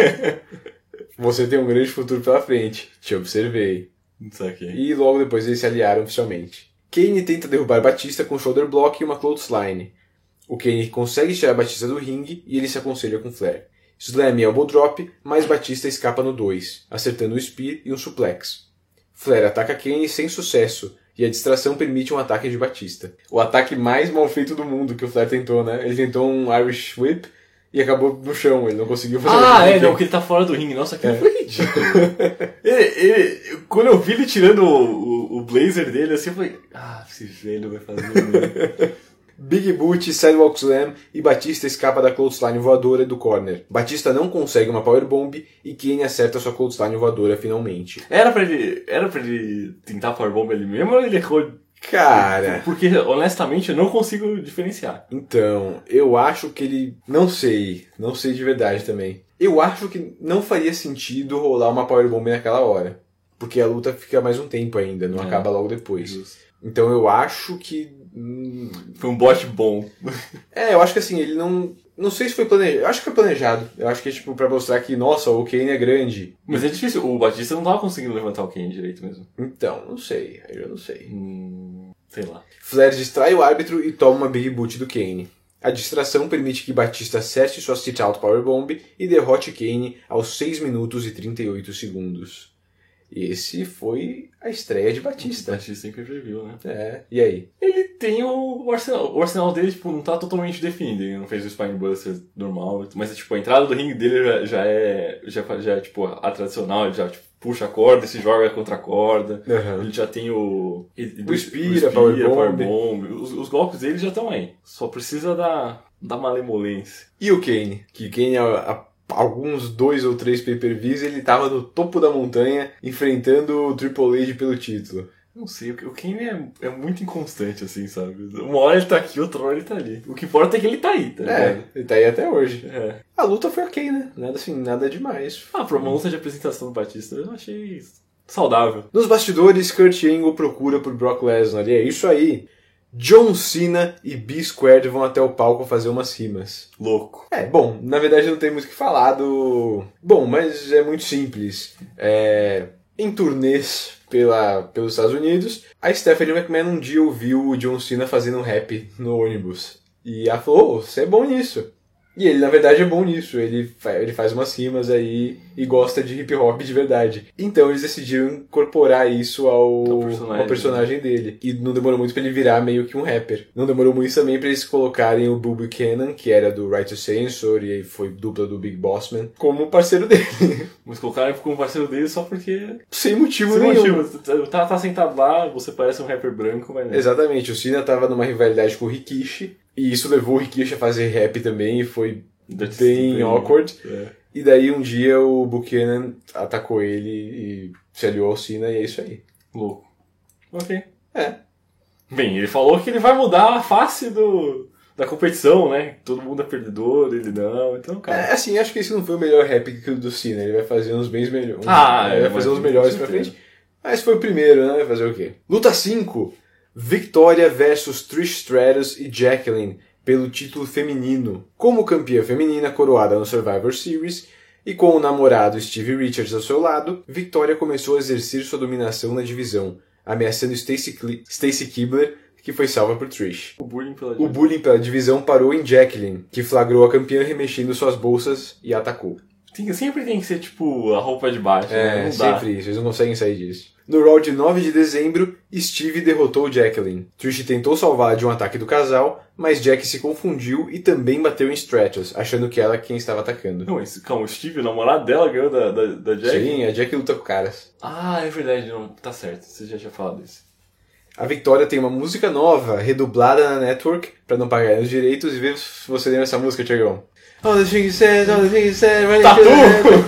Você tem um grande futuro pela frente. Te observei. Isso aqui. E logo depois eles se aliaram oficialmente. Kane tenta derrubar Batista com shoulder block e uma clothesline. O Kane consegue tirar Batista do ringue e ele se aconselha com Flair. Slam e elbow drop, mas Batista escapa no dois, acertando um spear e um suplex. Flair ataca Kane sem sucesso, e a distração permite um ataque de Batista. O ataque mais mal feito do mundo que o Flair tentou, né? Ele tentou um Irish Whip e acabou no chão, ele não conseguiu fazer Ah, nada. é, não, que ele tá fora do ringue. Nossa, aquilo É. foi ridículo. ele, ele, quando eu vi ele tirando o, o, o blazer dele, assim, eu falei, ah, esse velho vai fazer... Né? Big Boot, Sidewalk Slam e Batista escapa da clothesline voadora do corner. Batista não consegue uma powerbomb e Kane acerta sua clothesline voadora finalmente. Era pra ele, era pra ele tentar powerbomb ele mesmo ou ele errou? Cara... Porque, honestamente, eu não consigo diferenciar. Então, eu acho que ele... Não sei. Não sei de verdade também. Eu acho que não faria sentido rolar uma powerbomb naquela hora. Porque a luta fica mais um tempo ainda, não É. acaba logo depois. Justo. Então eu acho que... hum, Foi um bot bom. É, eu acho que assim, ele não... Não sei se foi planejado. Eu acho que foi planejado. Eu acho que é tipo pra mostrar que, nossa, o Kane é grande. Mas é difícil, o Batista não tava conseguindo levantar o Kane direito mesmo. Então, não sei. Aí eu não sei. Hum, sei lá. Flair distrai o árbitro e toma uma Big Boot do Kane. A distração permite que Batista acerte sua sit-out powerbomb e derrote Kane aos seis minutos e trinta e oito segundos. E esse foi a estreia de Batista. Batista sempre previu, né? É, e aí? Ele tem o, o arsenal. O arsenal dele, tipo, não tá totalmente definido. Ele não fez o Spinebuster normal. Mas, tipo, a entrada do ringue dele já, já é, já, já é, tipo, a tradicional. Ele já, tipo, puxa a corda e se joga contra a corda. Uhum. Ele já tem o... Ele, O Spear, a Powerbomb. Powerbomb. Os, os golpes dele já estão aí. Só precisa da, da malemolência. E o Kane? Que Kane, há, há alguns dois ou três pay-per-views, ele tava no topo da montanha, enfrentando o Triple H pelo título. Não sei, o Kane é, é muito inconstante, assim, sabe? Uma hora ele tá aqui, outra hora ele tá ali. O que importa é que ele tá aí, tá É, ligado? ele tá aí até hoje. É. A luta foi ok, né? Nada assim, nada demais. Ah, pra uma luta de apresentação do Batista, eu achei saudável. Nos bastidores, Kurt Angle procura por Brock Lesnar. E é isso aí. John Cena e B-Squared vão até o palco fazer umas rimas. Louco. É, bom, na verdade não tem muito o que falar do... Bom, mas é muito simples. É... Em turnês pela, pelos Estados Unidos, a Stephanie McMahon um dia ouviu o John Cena fazendo um rap no ônibus. E ela falou, oh, você é bom nisso. E ele, na verdade, é bom nisso. Ele, fa- ele faz umas rimas aí e gosta de hip hop de verdade. Então eles decidiram incorporar isso ao, Ao personagem, ao personagem dele. E não demorou muito pra ele virar meio que um rapper. Não demorou muito também pra eles colocarem o Bull Buchanan, que era do Right to Censor e foi dupla do Big Boss Man, como parceiro dele. Mas colocaram como parceiro dele só porque... Sem motivo Sem nenhum. motivo. Tá, tá sentado lá, você parece um rapper branco, mas... Exatamente. O Cena tava numa rivalidade com o Rikishi. E isso levou o Rikishi a fazer rap também e foi That's bem bem- awkward. É. E daí um dia o Buchanan atacou ele e se aliou ao Cena e é isso aí. Louco. Ok. É. Bem, ele falou que ele vai mudar a face do, da competição, né? Todo mundo é perdedor, ele não. Então, cara... É, assim, acho que esse não foi o melhor rap que o do Cena. Ele vai fazer uns bem melhores. Ah, ele é, vai fazer mas- uns melhores com pra certeza. frente. Mas foi o primeiro, né? Vai fazer o quê? Luta cinco. Victoria versus Trish Stratus e Jacqueline pelo título feminino. Como campeã feminina coroada no Survivor Series, E com o namorado Stevie Richards ao seu lado, Victoria começou a exercer sua dominação na divisão, ameaçando Stacy Cle- Stacy Keibler, que foi salva por Trish. O bullying pela O bullying pela divisão parou em Jacqueline, que flagrou a campeã remexendo suas bolsas e atacou. Tem, sempre tem que ser, tipo, a roupa de baixo, É, né? Não dá. sempre isso, eles não conseguem sair disso. No Raw de nove de dezembro, Stevie derrotou Jacqueline. Trish tentou salvá-la de um ataque do casal, mas Jack se confundiu e também bateu em Stratus, achando que ela é quem estava atacando. Não, esse, calma, o Steve, o namorado dela, ganhou da, da, da Jack? Sim, a Jack luta com caras. Ah, é verdade, não, tá certo, você já tinha falado isso. A Victoria tem uma música nova, redublada na Network, pra não pagar os direitos, e vê se você lembra essa música, Tiagão. All the things said, all the things said, Tatu!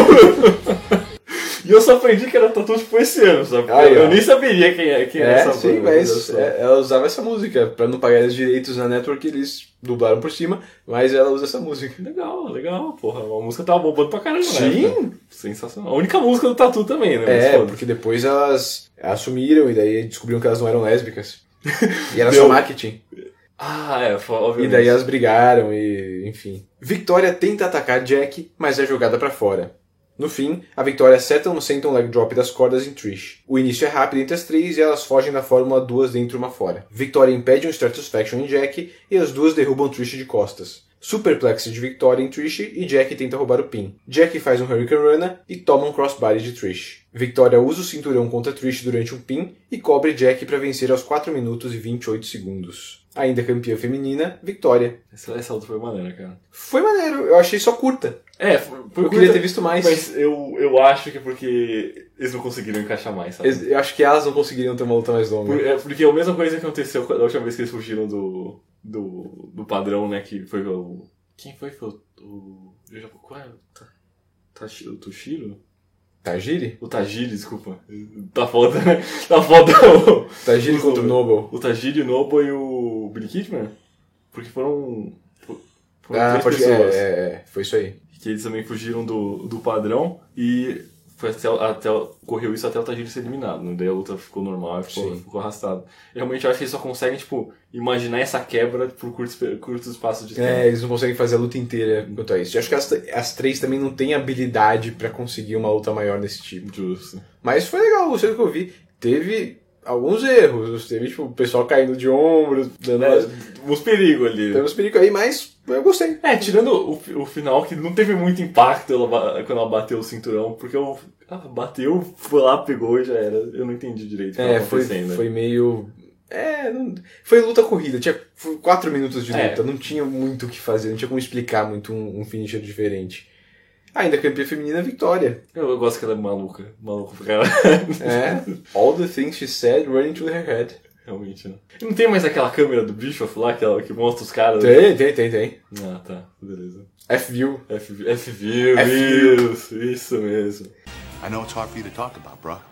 Tatu! E eu só aprendi que era Tatu tipo esse ano, sabe? Ah, eu, é. eu nem saberia quem é, quem é, É, essa sim, banda, mas olha só. é, ela usava essa música, pra não pagar os direitos na Network, eles dublaram por cima, mas ela usa essa música. Legal, legal, porra. A música tava bombando pra caramba, Sim. né? Sensacional. A única música do Tatu também, né? Mas É, foda-se. porque depois elas assumiram e daí descobriram que elas não eram lésbicas. E era Deu- só marketing. Ah, é, foi, obviamente. E daí elas brigaram e, enfim. Victoria tenta atacar Jack, mas é jogada pra fora. No fim, a Victoria acerta um senton leg drop das cordas em Trish. O início é rápido entre as três e elas fogem da fórmula duas dentro e uma fora. Victoria impede um Stratusfaction em Jack e as duas derrubam Trish de costas. Superplex de Victoria em Trish e Jack tenta roubar o pin. Jack faz um Hurricane Rana e toma um crossbody de Trish. Victoria usa o cinturão contra Trish durante um pin e cobre Jack para vencer aos quatro minutos e vinte e oito segundos. Ainda campeã feminina, Victoria. Essa, essa luta foi maneira, cara. Foi maneiro, eu achei só curta. É, foi, foi Eu queria ter visto mais. Mas eu, eu acho que é porque eles não conseguiram encaixar mais, sabe? Eu acho que elas não conseguiriam ter uma luta mais longa. Por, é, porque a mesma coisa que aconteceu da última vez que eles fugiram do, do, do padrão, né? Que foi o... Quem foi? Foi o... o eu já, qual é? Tá, tá, o Toshiro? Tajiri? O Tajiri, desculpa. Tá foda, né? Tá foda o... Tajiri contra o Noble. O Tajiri, o Noble e o Billy Kidman. Porque foram... foram Ah, três pode... pessoas. É, é, é, foi isso aí. Que eles também fugiram do, do padrão e foi até, até, correu isso até o Tajiri ser eliminado, né? Daí a luta ficou normal e ficou, ficou arrastada. Realmente eu acho que eles só conseguem, tipo, imaginar essa quebra por curtos, curtos espaços de tempo. É, eles não conseguem fazer a luta inteira quanto a isso. Eu acho que as, as três também não têm habilidade pra conseguir uma luta maior nesse tipo. Justo. Mas foi legal, gostei do que eu vi. Teve alguns erros, teve tipo, o pessoal caindo de ombros, dando É, umas- uns perigos ali. teve uns perigos aí, mas eu gostei. É, tirando o, o final, que não teve muito impacto ela, ba- quando ela bateu o cinturão, porque eu, ela bateu, foi lá, pegou e já era. Eu não entendi direito o que É, estava foi, acontecendo. foi meio... É, não, foi luta corrida, tinha foi quatro minutos de É. luta, não tinha muito o que fazer, não tinha como explicar muito um, um finisher diferente. Ainda campeã feminina, Victoria. Eu, eu gosto que ela é maluca, maluca pra caralho. É, all the things she said running through her head. Realmente, né? E não tem mais aquela câmera do Bischoff lá, que, ela, que mostra os caras? Tem, tem, tem, tem. Ah, tá, beleza. F-View. F- F-View, F-View. isso, isso mesmo. I know it's hard for you to talk about, Brock.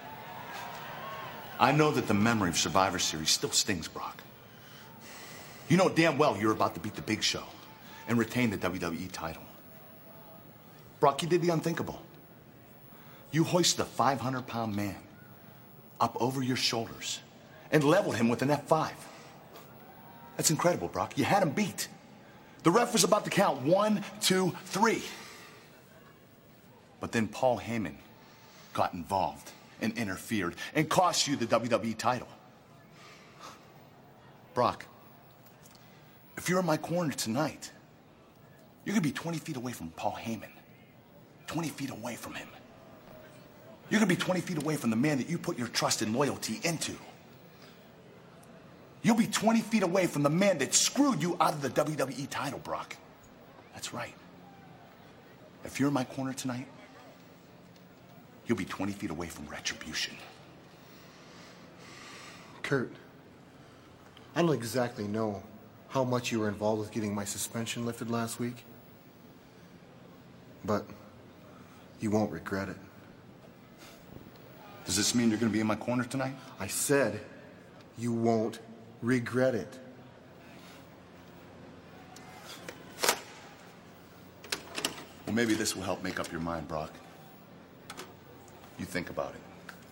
I know that the memory of Survivor Series still stings, Brock. You know damn well you're about to beat the Big Show and retain the W W E title. Brock, you did the unthinkable. You hoisted a five hundred pound man up over your shoulders and leveled him with an F five. That's incredible, Brock. You had him beat. The ref was about to count one, two, three. But then Paul Heyman got involved and interfered and cost you the W W E title. Brock, if you're in my corner tonight, you're gonna be twenty feet away from Paul Heyman. twenty feet away from him. You're gonna be twenty feet away from the man that you put your trust and loyalty into. You'll be twenty feet away from the man that screwed you out of the W W E title, Brock. That's right. If you're in my corner tonight, you'll be twenty feet away from retribution. Kurt, I don't exactly know how much you were involved with getting my suspension lifted last week, but you won't regret it. Does this mean you're gonna be in my corner tonight? I said you won't regret it. Well, maybe this will help make up your mind, Brock. You think about it.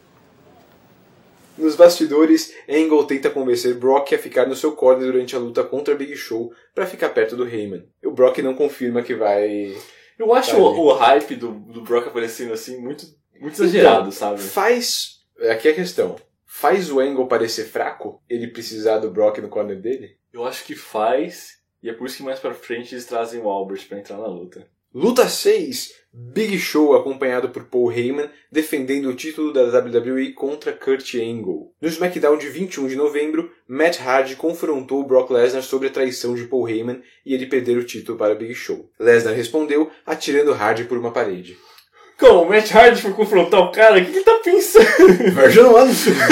Nos bastidores, Angle tenta convencer Brock a ficar no seu corner durante a luta contra Big Show para ficar perto do Heyman. O Brock não confirma que vai Eu acho Tá o, ali. o hype do, do Brock aparecendo assim muito, muito exagerado, Então, sabe? Faz... Aqui é a questão. Faz o Angle parecer fraco? Ele precisar do Brock no corner dele? Eu acho que faz, e é por isso que mais pra frente eles trazem o Albert pra entrar na luta. Luta seis. Big Show acompanhado por Paul Heyman defendendo o título da W W E contra Kurt Angle. No SmackDown de vinte e um de novembro, Matt Hardy confrontou Brock Lesnar sobre a traição de Paul Heyman e ele perder o título para Big Show. Lesnar respondeu atirando Hardy por uma parede. Como? O Matt Hardy foi confrontar o cara? O que ele tá pensando? Version one.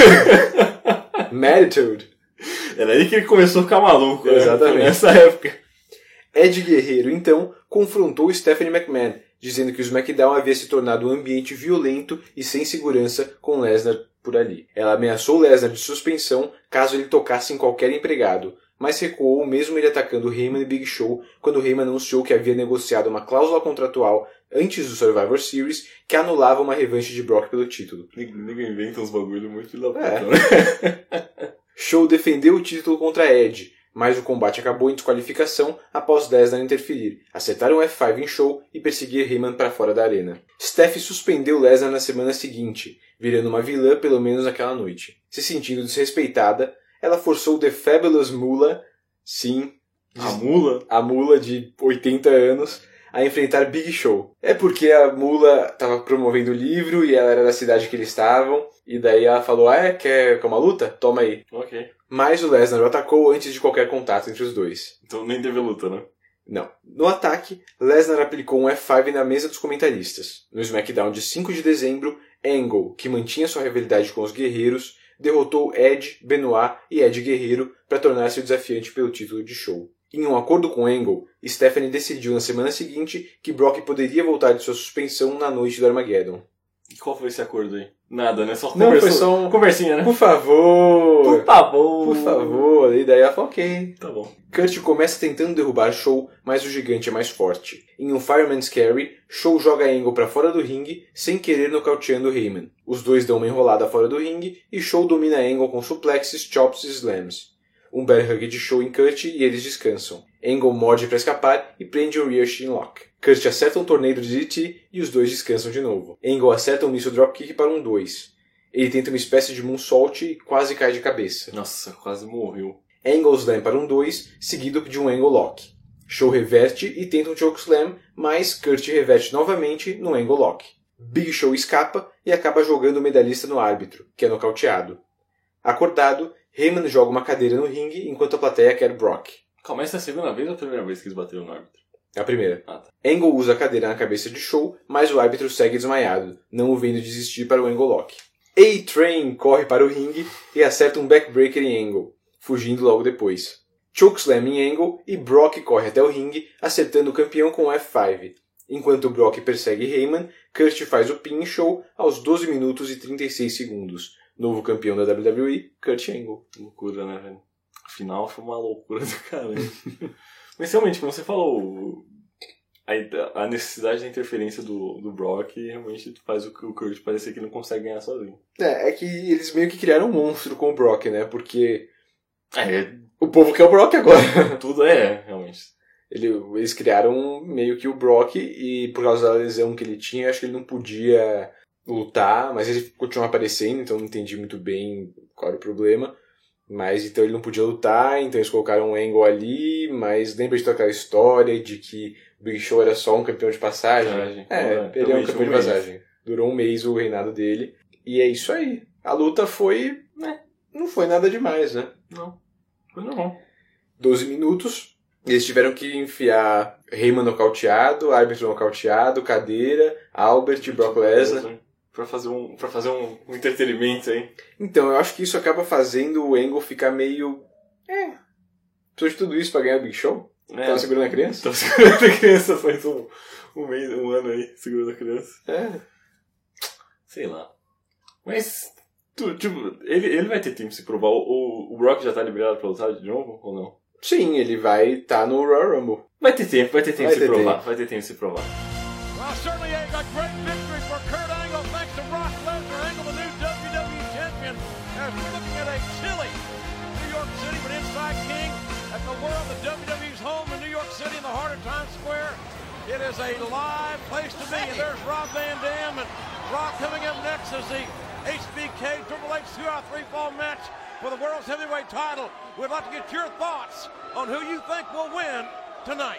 Mattitude. Era aí que ele começou a ficar maluco. Exatamente. Né? Nessa época. Ed Guerreiro, então, confrontou Stephanie McMahon, dizendo que o SmackDown havia se tornado um ambiente violento e sem segurança com Lesnar por ali. Ela ameaçou Lesnar de suspensão caso ele tocasse em qualquer empregado, mas recuou mesmo ele atacando Heyman e Big Show quando Heyman anunciou que havia negociado uma cláusula contratual antes do Survivor Series que anulava uma revanche de Brock pelo título. Ninguém inventa uns bagulho muito filho da puta, É. né? Show defendeu o título contra Ed, mas o combate acabou em desqualificação após Lesnar interferir, acertar um F cinco em Show e perseguir Heyman para fora da arena. Steph suspendeu Lesnar na semana seguinte, virando uma vilã pelo menos naquela noite. Se sentindo desrespeitada, ela forçou The Fabulous Moolah, sim, A mula? a mula de oitenta anos, a enfrentar Big Show. É porque a mula estava promovendo o livro e ela era da cidade que eles estavam, e daí ela falou, ah, é, quer, quer uma luta? Toma aí. Ok. Mas o Lesnar o atacou antes de qualquer contato entre os dois. Então nem teve luta, né? Não. No ataque, Lesnar aplicou um F cinco na mesa dos comentaristas. No SmackDown de cinco de dezembro, Angle, que mantinha sua rivalidade com os guerreiros, derrotou Edge, Benoit e Ed Guerreiro para tornar-se o desafiante pelo título de Show. Em um acordo com Angle, Stephanie decidiu na semana seguinte que Brock poderia voltar de sua suspensão na noite do Armageddon. E qual foi esse acordo aí? Nada, né? Só Não, conversou- foi só um... conversinha, né? Por favor! Por favor! Por favor! E daí ela falou, ok. Tá bom. Kurt começa tentando derrubar Show, mas o gigante é mais forte. Em um Fireman's Carry, Show joga Angle para fora do ringue, sem querer nocauteando Heyman. Os dois dão uma enrolada fora do ringue, e Show domina Angle com suplexes, chops e slams. Um bear hug de Show em Kurt e eles descansam. Angle morde para escapar e prende um rear chin lock. Kurt acerta um tornado de D T e os dois descansam de novo. Angle acerta um missile dropkick para um dois. Ele tenta uma espécie de moonsault e quase cai de cabeça. Nossa, quase morreu. Angle slam para um dois, seguido de um angle lock. Show reverte e tenta um chokeslam, mas Kurt reverte novamente no angle lock. Big Show escapa e acaba jogando o medalhista no árbitro, que é nocauteado. Acordado, Heyman joga uma cadeira no ringue enquanto a plateia quer Brock. Calma, essa é a segunda vez ou a primeira vez que eles bateram no árbitro? É a primeira. Ah, tá. Angle usa a cadeira na cabeça de Show, mas o árbitro segue desmaiado, não o vendo desistir para o angle lock. A-Train corre para o ringue e acerta um backbreaker em Angle, fugindo logo depois. Chokeslam em Angle e Brock corre até o ringue, acertando o campeão com um F cinco. Enquanto Brock persegue Heyman, Kurt faz o pin em Show aos doze minutos e trinta e seis segundos. Novo campeão da W W E, Kurt Angle. Loucura, né, velho? Afinal, foi uma loucura do caralho. Mas realmente, como você falou, a, a necessidade da interferência do, do Brock realmente faz o, o Kurt parecer que não consegue ganhar sozinho. É, é que eles meio que criaram um monstro com o Brock, né? Porque É, o povo quer o Brock agora. tudo é, realmente. Ele, eles criaram meio que o Brock e por causa da lesão que ele tinha, acho que ele não podia lutar, mas ele continuou aparecendo, então não entendi muito bem qual era o problema. Mas então ele não podia lutar, então eles colocaram um Angle ali, mas lembra de toda aquela história de que o Big Show era só um campeão de passagem? Passagem. É, É, ele é um realmente, campeão um de mês. passagem. Durou um mês o reinado dele. E é isso aí. A luta foi... né, não foi nada demais, né? Não, foi normal. doze minutos. Eles tiveram que enfiar Heyman nocauteado, árbitro nocauteado, cadeira, Albert e Brock Lesnar. Pra fazer um, pra fazer um, um entretenimento aí. Então, eu acho que isso acaba fazendo o Angle ficar meio... É... Precisou de tudo isso pra ganhar o Big Show? É, Tava segurando a criança? Tava segurando a criança faz um, um, mês, um ano aí, segurando a criança. É. Sei lá. Mas, tu, tipo, ele, ele vai ter tempo de se provar. O, o Brock já tá liberado pra lutar de novo ou não? Sim, ele vai estar tá no Royal Rumble. Vai ter tempo, vai ter tempo Vai de ter se provar. tempo. Vai ter tempo de se provar. Well, certainly a, a great victory for Kurt Angle, thanks to Brock Lesnar. Angle, the new W W E champion, as we're looking at a chilly New York City, but inside King, at the world, the W W E's home in New York City, in the heart of Times Square. It is a live place to be. And there's Rob Van Dam and Rock coming up next as the H B K Triple H two out of three fall match for the World's Heavyweight title. We'd like to get your thoughts on who you think will win tonight.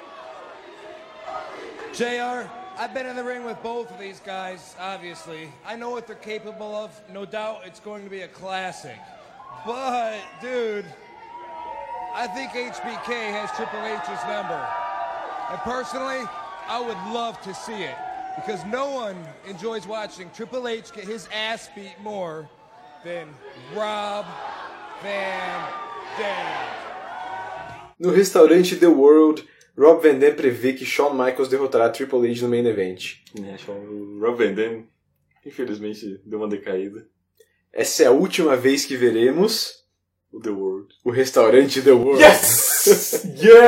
J R, I've been in the ring with both of these guys, obviously. I know what they're capable of. No doubt it's going to be a classic. But, dude, I think H B K has Triple H's number. And personally, I would love to see it. Because no one enjoys watching Triple H get his ass beat more than Rob Van Dam. No restaurante The World, Rob Van Dam prevê que Shawn Michaels derrotará Triple H no main event. É, o Rob Van Dam, infelizmente, deu uma decaída. Essa é a última vez que veremos o The World. O restaurante The World. Yes!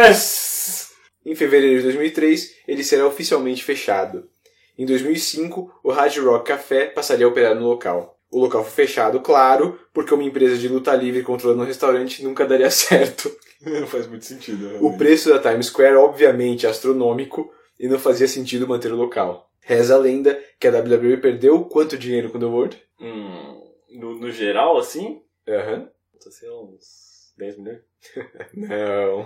Yes! Em fevereiro de dois mil e três, ele será oficialmente fechado. Em dois mil e cinco, o Hard Rock Café passaria a operar no local. O local foi fechado, claro, porque uma empresa de luta livre controlando um restaurante nunca daria certo. Não faz muito sentido. Realmente. O preço da Times Square, obviamente, é astronômico e não fazia sentido manter o local. Reza a lenda que a W W E perdeu quanto dinheiro com The World? Hum, no, no geral, assim? Aham. Uhum. Sei lá, uns dez milhões? Não.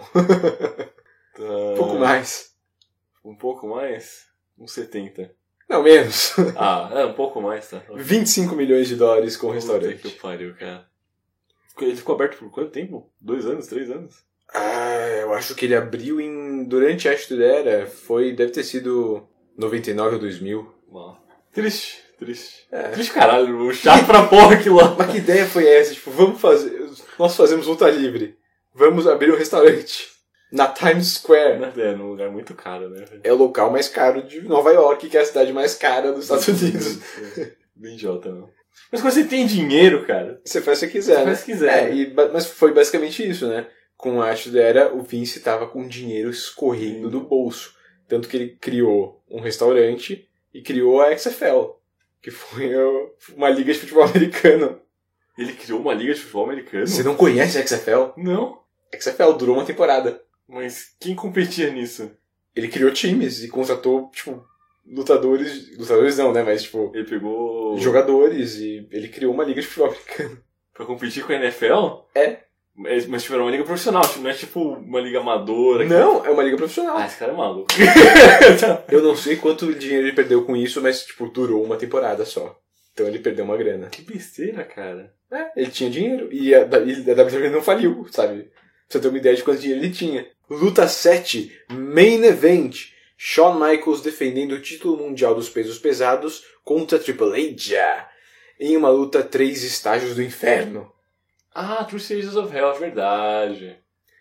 Tá... Um pouco mais. Um pouco mais? Uns setenta. Não, menos. Ah, é um pouco mais, tá? vinte e cinco milhões de dólares com o restaurante. Que pariu, cara. Ele ficou aberto por quanto tempo? Dois anos? Três anos? Ah, eu acho que ele abriu em... durante a Attitude Era. Foi... deve ter sido noventa e nove ou dois mil. Uau. Triste, triste. É. Triste caralho, chato pra porra aquilo lá. Mas que ideia foi essa? Tipo, vamos fazer... Nós fazemos luta livre. Vamos abrir um restaurante. Na Times Square. É, num lugar muito caro, né? É o local mais caro de Nova York, que é a cidade mais cara dos Estados Unidos. Bem idiota, não. Mas quando você tem dinheiro, cara... Você faz o que quiser, você né? faz o que quiser. É, e, mas foi basicamente isso, né? Com a Attitude Era, o Vince tava com dinheiro escorrendo do bolso. Tanto que ele criou um restaurante e criou a X F L, que foi uma liga de futebol americano. Ele criou uma liga de futebol americano? Você não conhece a X F L? Não. X F L durou uma temporada. Mas quem competia nisso? Ele criou times e contratou, tipo, lutadores... Lutadores não, né? Mas, tipo... Ele pegou... jogadores e ele criou uma liga de futebol americano. Pra competir com a N F L? É. Mas, mas tipo, era uma liga profissional, tipo, não é tipo uma liga amadora. Não, que... é uma liga profissional. Ah, esse cara é maluco. Eu não sei quanto dinheiro ele perdeu com isso, mas, tipo, durou uma temporada só. Então ele perdeu uma grana. Que besteira, cara. É, ele tinha dinheiro. E a, a W W E não faliu, sabe? Pra você ter uma ideia de quanto dinheiro ele tinha. Luta sete, Main Event. Shawn Michaels defendendo o título mundial dos pesos pesados contra Triple H. Em uma luta três estágios do inferno. Ah, Three Stages of Hell, é verdade.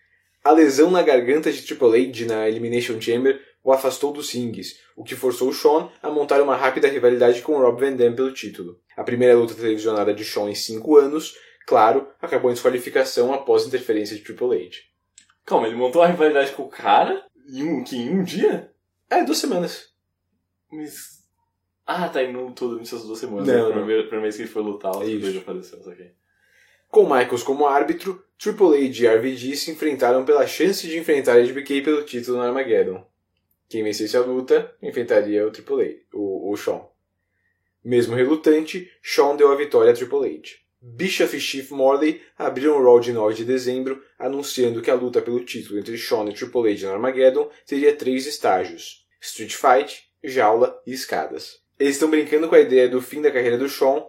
A lesão na garganta de Triple H na Elimination Chamber o afastou dos rings, o que forçou o Shawn a montar uma rápida rivalidade com Rob Van Dam pelo título. A primeira luta televisionada de Shawn em cinco anos, claro, acabou em desqualificação após interferência de Triple H. Calma, ele montou uma rivalidade com o cara em um, que, em um dia? É, duas semanas. Mas... Ah, tá, e não todo nessas duas semanas. Não, né? não. Primeira, primeira vez que ele foi lutar, o Isso. Triple H apareceu, isso aqui. Com Michaels como árbitro, Triple H e R V G se enfrentaram pela chance de enfrentar H B K pelo título no Armageddon. Quem vencesse a luta, enfrentaria o Triple H, o, o Shawn. Mesmo relutante, Shawn deu a vitória a Triple H. Bischoff e Chief Morley abriram o Raw de nove de dezembro, anunciando que a luta pelo título entre Shawn e Triple H no Armageddon teria três estágios: Street Fight, Jaula e Escadas. Eles estão brincando com a ideia do fim da carreira do Shawn,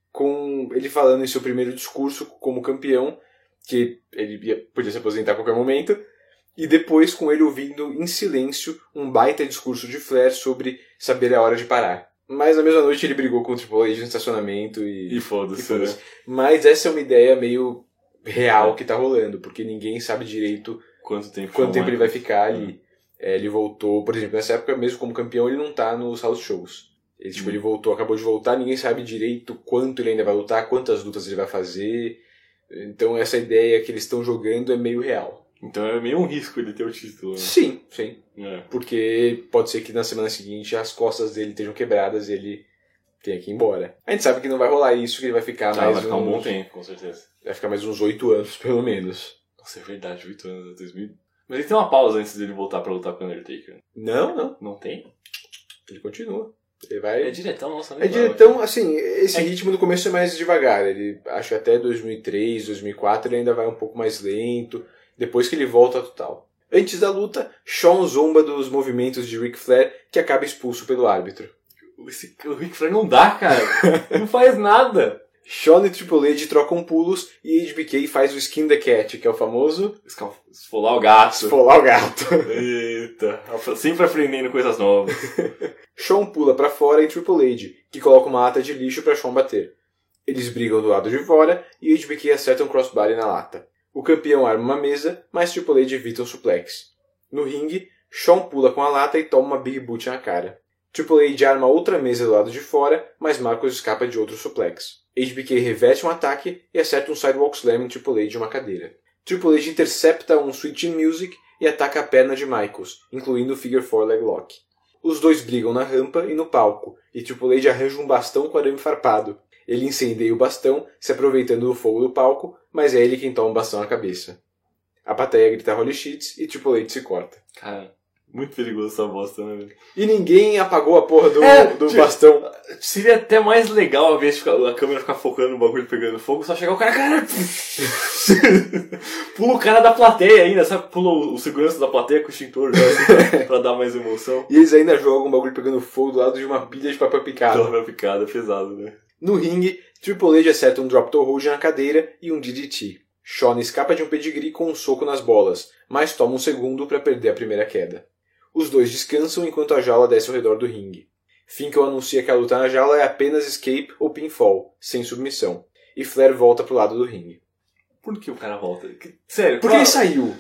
com ele falando em seu primeiro discurso como campeão, que ele ia, podia se aposentar a qualquer momento, e depois com ele ouvindo em silêncio um baita discurso de Flair sobre saber a hora de parar. Mas na mesma noite ele brigou com o Triple H no estacionamento e... E foda-se, e foda-se. né? Mas essa é uma ideia meio real que tá rolando, porque ninguém sabe direito Quanto tempo, quanto tempo ele vai ficar Hum. ali. É, ele voltou, por exemplo, nessa época, mesmo como campeão, ele não tá nos house shows. Ele, tipo, Hum. ele voltou, acabou de voltar, ninguém sabe direito quanto ele ainda vai lutar, quantas lutas ele vai fazer. Então essa ideia que eles estão jogando é meio real. Então é meio um risco ele ter o título, né? Sim, sim. É. Porque pode ser que na semana seguinte as costas dele estejam quebradas e ele tenha que ir embora. A gente sabe que não vai rolar isso, que ele vai ficar Ah, mais vai ficar uns... um bom tempo, com certeza. Vai ficar mais uns oito anos, pelo menos. Nossa, é verdade, oito anos, dois mil... Mas ele tem uma pausa antes dele voltar pra lutar com o Undertaker. Não, não. Não tem? Ele continua. Ele vai... É diretão, nossa. É diretão, assim, esse é. ritmo no começo é mais devagar. Ele, acho que até dois mil e três, dois mil e quatro ele ainda vai um pouco mais lento. Depois que ele volta total. Antes da luta, Shawn zomba dos movimentos de Ric Flair, que acaba expulso pelo árbitro. Esse, o Ric Flair não dá, cara. Não faz nada. Shawn e Triple H trocam pulos e H B K faz o Skin the Cat, que é o famoso... Esfolar o gato. Esfolar o gato. Eita. Sempre aprendendo coisas novas. Shawn pula pra fora e Triple H, que coloca uma lata de lixo pra Shawn bater. Eles brigam do lado de fora e H B K acerta um crossbody na lata. O campeão arma uma mesa, mas Triple H evita um suplex. No ringue, Shawn pula com a lata e toma uma Big Boot na cara. Triple H arma outra mesa do lado de fora, mas Marcos escapa de outro suplex. H B K reveste um ataque e acerta um Sidewalk Slam em Triple H de uma cadeira. Triple H intercepta um Sweet Chin Music e ataca a perna de Michaels, incluindo o Figure four Leg Lock. Os dois brigam na rampa e no palco, e Triple H arranja um bastão com arame farpado. Ele incendeia o bastão, se aproveitando do fogo do palco, mas é ele quem toma o bastão na cabeça. A plateia grita Holy Shit e Triple H se corta. Cara, muito perigoso essa bosta, né, velho? E ninguém apagou a porra do, é, do tipo, bastão. Seria até mais legal a vez de a câmera ficar focando no bagulho pegando fogo, só chegar o cara, cara... Pula o cara da plateia ainda, sabe? Pula o, o segurança da plateia com o extintor já, assim, pra dar mais emoção. E eles ainda jogam um bagulho pegando fogo do lado de uma pilha de papel picado. Papel picado, é pesado, né? No ringue, Triple H acerta um drop toe hold na cadeira e um D D T. Shawn escapa de um pedigree com um soco nas bolas, mas toma um segundo para perder a primeira queda. Os dois descansam enquanto a jaula desce ao redor do ringue. Finkel anuncia que a luta na jaula é apenas escape ou pinfall, sem submissão. E Flair volta pro lado do ringue. Por que o cara volta? Sério? Porque ele saiu.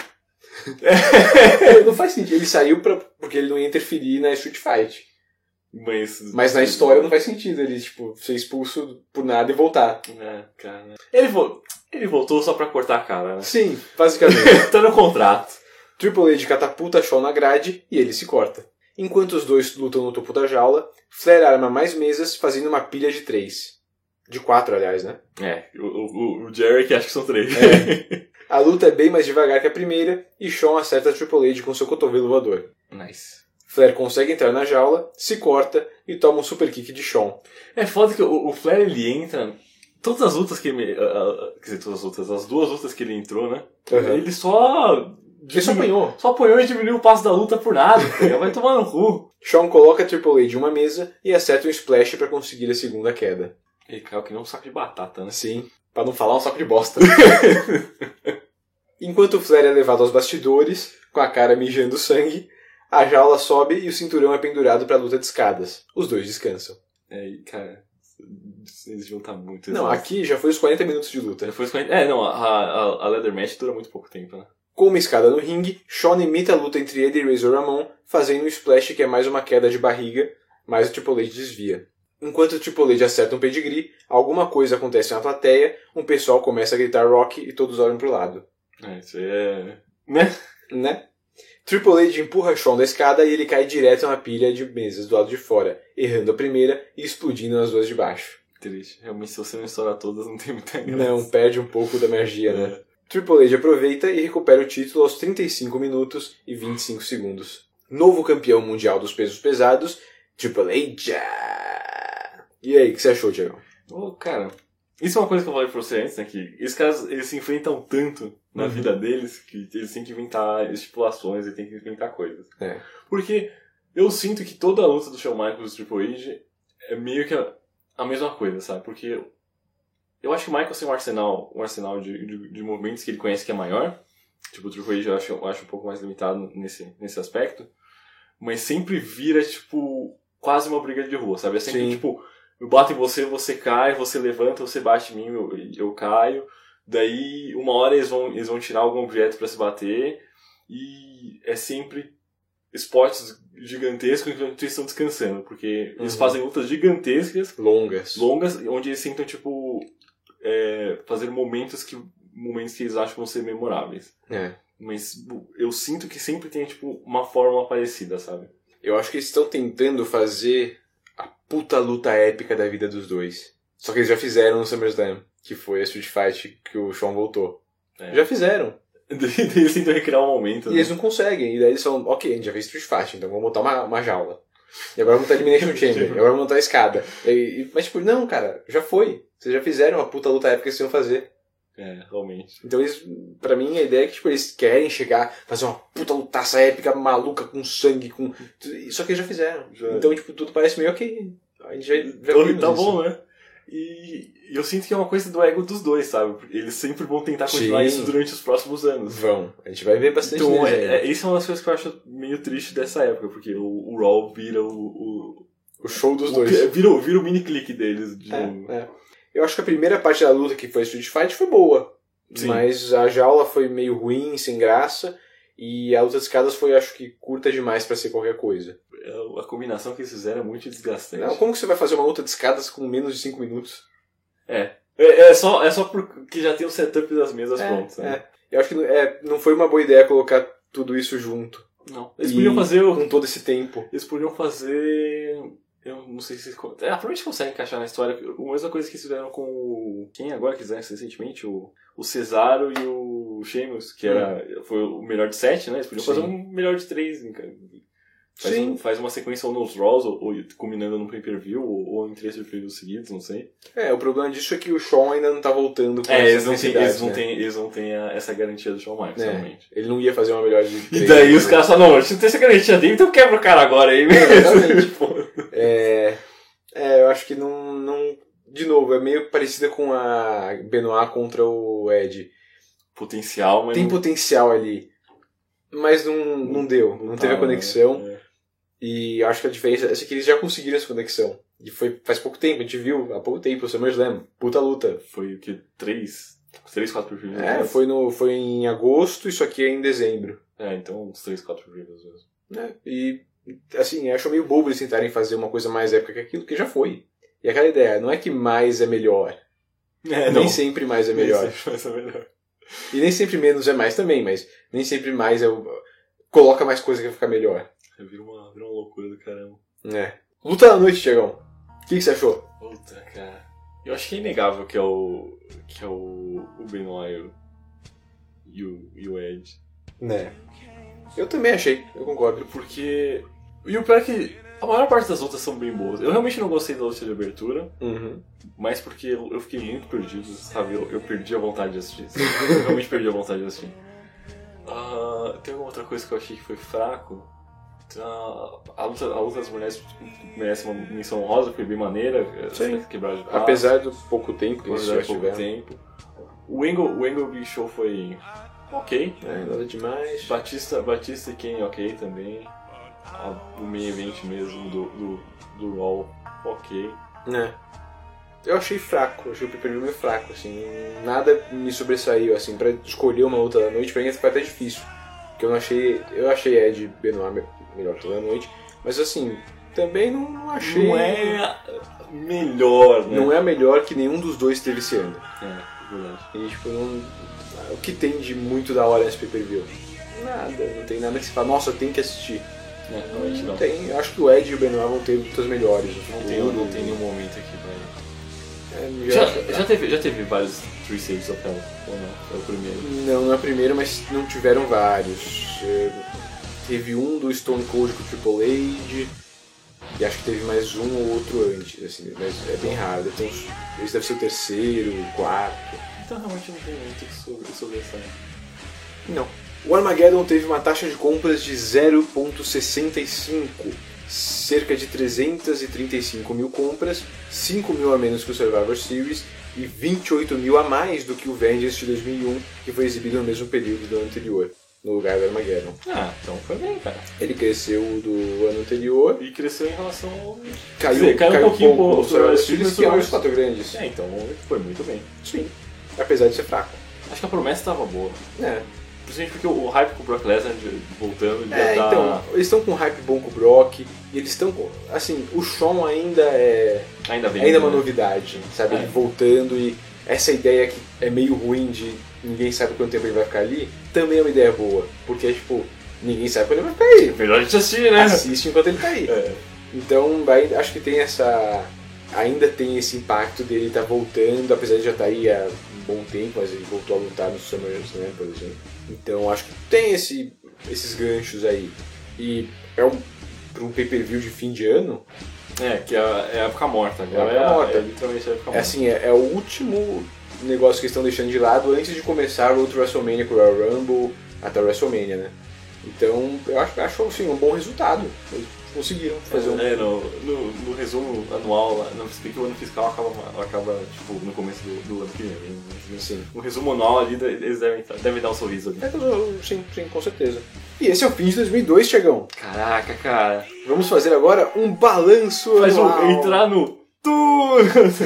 Não faz sentido. Ele saiu pra, porque ele não ia interferir na Street Fight. Mas, Mas na história não faz sentido ele, tipo, ser expulso por nada e voltar. É, cara. Ele, vo... ele voltou só pra cortar a cara, né? Sim, basicamente. Tá no contrato. Triple H catapulta Shawn na grade e ele se corta. Enquanto os dois lutam no topo da jaula, Flair arma mais mesas, fazendo uma pilha de três. De quatro, aliás, né? É, o, o, o Jerry que acha que são três. É. A luta é bem mais devagar que a primeira e Shawn acerta Triple H com seu cotovelo voador. Nice. Flair consegue entrar na jaula, se corta e toma um super kick de Shawn. É foda que o, o Flair ele entra... Todas as lutas que ele... Uh, uh, quer dizer, todas as lutas, as duas lutas que ele entrou, né? Uhum. Ele só... Ele só apanhou. Só apanhou e diminuiu o passo da luta por nada. Vai tomar no cu. Shawn coloca Triple H em uma mesa e acerta um splash para conseguir a segunda queda. Ele caiu que nem um saco de batata, né? Sim, pra não falar um saco de bosta. Enquanto o Flair é levado aos bastidores, com a cara mijando sangue, a jaula sobe e o cinturão é pendurado pra luta de escadas. Os dois descansam. É, cara, eles vão estar muito... Não, aqui já foi os quarenta minutos de luta. Já foi os quarenta... É, não, a, a, a Leather Match dura muito pouco tempo, né? Com uma escada no ringue, Shawn imita a luta entre ele e Razor Ramon, fazendo um splash que é mais uma queda de barriga, mas o Triple H desvia. Enquanto o Triple H acerta um pedigree, alguma coisa acontece na plateia, um pessoal começa a gritar Rock e todos olham pro lado. É, isso aí é... Né? Né? Triple H empurra Shawn da escada e ele cai direto na pilha de mesas do lado de fora, errando a primeira e explodindo nas duas de baixo. Triste. Realmente, se você não estourar todas, não tem muita graça. Não, perde um pouco da magia, né? É. Triple H aproveita e recupera o título aos trinta e cinco minutos e vinte e cinco segundos. Novo campeão mundial dos pesos pesados, Triple H. E aí, o que você achou, Thiago? Oh, cara, isso é uma coisa que eu falei pra você antes, né? Que esses caras, eles se enfrentam tanto na uhum. vida deles que eles têm que inventar estipulações e têm que inventar coisas. É. Porque eu sinto que toda a luta do Shawn Michaels e do Triple H é meio que a, a mesma coisa, sabe? Porque eu acho que o Michaels tem um arsenal, um arsenal de, de, de movimentos que ele conhece que é maior. Tipo, o Triple H eu acho, eu acho um pouco mais limitado nesse, nesse aspecto. Mas sempre vira, tipo, quase uma briga de rua, sabe? É sempre, Sim. tipo... Eu bato em você, você cai, você levanta, você bate em mim, eu, eu caio. Daí, uma hora eles vão, eles vão tirar algum objeto pra se bater. E é sempre esportes gigantescos enquanto eles estão descansando. Porque eles uhum. fazem lutas gigantescas. Longas. Longas, onde eles tentam, tipo, é, fazer momentos que, momentos que eles acham que vão ser memoráveis. É. Mas eu sinto que sempre tem, tipo, uma forma parecida, sabe? Eu acho que eles estão tentando fazer... a puta luta épica da vida dos dois. Só que eles já fizeram no SummerSlam, que foi a Street Fight que o Shawn voltou. É. Já fizeram. Eles tentam recriar um momento. E né? eles não conseguem. E daí eles falam, ok, a gente já fez Street Fighter, então vamos montar uma, uma jaula. E agora vamos montar Elimination Chamber. E agora vamos montar a escada. E, e, mas tipo, não, cara, já foi. Vocês já fizeram a puta luta épica que vocês iam fazer. É, realmente. Então eles, pra mim, a ideia é que tipo, eles querem chegar, fazer uma puta lutaça épica, maluca, com sangue, com... Só que eles já fizeram. Já. Então, tipo, tudo parece meio ok. A gente já, já então, tá isso. bom, né? E eu sinto que é uma coisa do ego dos dois, sabe? Eles sempre vão tentar continuar Sim. isso durante os próximos anos. Vão. A gente vai ver bastante Então, deles é, ainda. é, isso é uma das coisas que eu acho meio triste dessa época, porque o, o Raw vira o... O, o show dos o, dois. Vira, vira o mini-clique deles. De é, novo. é. Eu acho que a primeira parte da luta, que foi Street Fighter, foi boa. Sim. Mas a jaula foi meio ruim, sem graça. E a luta de escadas foi, acho que, curta demais pra ser qualquer coisa. A combinação que eles fizeram é muito desgastante. Não, como que você vai fazer uma luta de escadas com menos de cinco minutos? É. É, é, só, é só porque já tem o setup das mesas é, prontas. Né? É. Eu acho que é, não foi uma boa ideia colocar tudo isso junto. Não. Eles podiam fazer... O... Com todo esse tempo. Eles podiam fazer... Eu não sei se... É, provavelmente conseguem encaixar na história. A mesma coisa que eles fizeram com o... Quem agora que fizeram recentemente? O, o Cesaro e o Sheamus, que era, hum. foi o melhor de sete, né? Eles podiam Sim. fazer um melhor de três. Faz, um, faz uma sequência ou nos Raws, ou, ou culminando no pay-per-view, ou, ou em três pay-per-views seguidos, não sei. É, o problema disso é que o Shawn ainda não tá voltando com é, essa eles não, tem, eles, não né? tem, eles não têm a, essa garantia do Shawn Michaels, é, realmente. Ele não ia fazer uma melhor de três. E daí os caras falam, não, a gente não tem essa garantia dele, então quebra o cara agora aí mesmo. Exatamente. é, é, eu acho que não, não... De novo, é meio parecida com a Benoit contra o Edge. Potencial, mas Tem não... potencial ali. Mas não, não deu, não, não teve tá, a conexão. É. E acho que a diferença é que eles já conseguiram essa conexão. E foi faz pouco tempo, a gente viu há pouco tempo o SummerSlam. Puta luta. Foi o que? Três? Três, quatro reviews? É, foi, no, foi em agosto, isso aqui é em dezembro. É, então uns três, quatro reviews mesmo. É, e assim, acho meio bobo eles tentarem fazer uma coisa mais épica que aquilo, que já foi. E aquela ideia, não é que mais é melhor. É, nem sempre mais é melhor. Nem sempre mais é melhor. E nem sempre menos é mais também, mas nem sempre mais é o... Coloca mais coisa que vai ficar melhor. Vira uma, vira uma loucura do caramba. É. Luta da noite, Tiagão. O que, que você achou? Puta, cara. Eu acho que é inegável que é o. que é o. o Benoit e o, e o Edge. Né. Eu também achei, eu concordo. Porque. E o pior é que a maior parte das lutas são bem boas. Eu realmente não gostei da luta de abertura. Uhum. Mas porque eu, eu fiquei muito perdido, sabe? Eu, eu perdi a vontade de assistir. Eu realmente perdi a vontade de assistir. Uh, tem alguma outra coisa que eu achei que foi fraco? Uh, a, luta, a luta das mulheres merece uma menção honrosa, foi bem maneira. Sim. Quebrar de apesar do pouco tempo que eles já pouco tiveram. Tempo. O Angle, o Angle Big Show foi ok. É, nada demais. Batista, Batista e Kane ok também. O main event mesmo do, do, do Raw ok. É. Eu achei fraco, eu achei o pay-per-view meio fraco, assim, nada me sobressaiu, assim, pra escolher uma luta da noite, pra mim foi até difícil, porque eu não achei, eu achei Ed Benoit melhor luta da noite, mas assim, também não, não achei... Não é melhor, né? Não é a melhor que nenhum dos dois teve esse ano. É, verdade. E tipo, não, o que tem de muito da hora nesse pay-per-view? Nada, não tem nada que se fala, nossa, tem que assistir. É, realmente não. Tem, eu acho que o Ed e o Benoit vão ter lutas melhores. Não tem, não tem nenhum momento aqui pra ele. É, já, já, já, teve, já teve vários Three Saves of Hell, ou não? É o primeiro? Não, não é o primeiro, mas não tiveram vários. É, teve um do Stone Cold com o Triple H, e acho que teve mais um ou outro antes, assim, mas é bem raro. Deve uns, esse deve ser o terceiro, o quarto. Então realmente não tem muito sobre, sobre essa. Não. O Armageddon teve uma taxa de compras de zero vírgula sessenta e cinco, cerca de trezentos e trinta e cinco mil compras, cinco mil a menos que o Survivor Series e vinte e oito mil a mais do que o Vengeance de dois mil e um, que foi exibido no mesmo período do ano anterior, no lugar do Armageddon. Ah, então foi bem, cara. Ele cresceu do ano anterior. E cresceu em relação ao... Caiu, dizer, caiu, caiu um pouquinho pouco o Survivor Series, que é um dos quatro grandes. É, então foi muito bem. Sim, apesar de ser fraco. Acho que a promessa estava boa. É. Principalmente porque o hype com o Brock Lesnar voltando já é, tá... então, eles estão com um hype bom com o Brock, e eles estão com... Assim, o Shawn ainda é... Ainda vem. Ainda é né? uma novidade, sabe? É. Ele voltando, e essa ideia que é meio ruim de ninguém sabe quanto tempo ele vai ficar ali, também é uma ideia boa. Porque é tipo, ninguém sabe quando ele vai ficar aí. Melhor a gente assistir, né? Assiste enquanto ele tá aí. É. Então, vai, acho que tem essa... Ainda tem esse impacto dele estar tá voltando, apesar de já estar tá aí há um bom tempo, mas ele voltou a lutar no SummerSlam, por exemplo. Então acho que tem esse, esses ganchos aí. E é um, para um pay-per-view de fim de ano. É, que é a, é a época morta. Agora é, a época morta. É, é literalmente a época morta. É assim, é, é o último negócio que eles estão deixando de lado antes de começar o outro WrestleMania com o Royal Rumble até o WrestleMania, né? Então eu acho, acho assim, um bom resultado. Eles conseguiram fazer é, um... É, no, no, no resumo anual, não se bem que o ano fiscal acaba, acaba tipo, no começo do, do ano que vem. Né? Sim. No resumo anual ali, eles devem, devem dar um sorriso ali. É, sim, sim, com certeza. E esse é o fim de dois mil e dois, Thiagão. Caraca, cara. Vamos fazer agora um balanço Faz anual. Um, entrar no tour.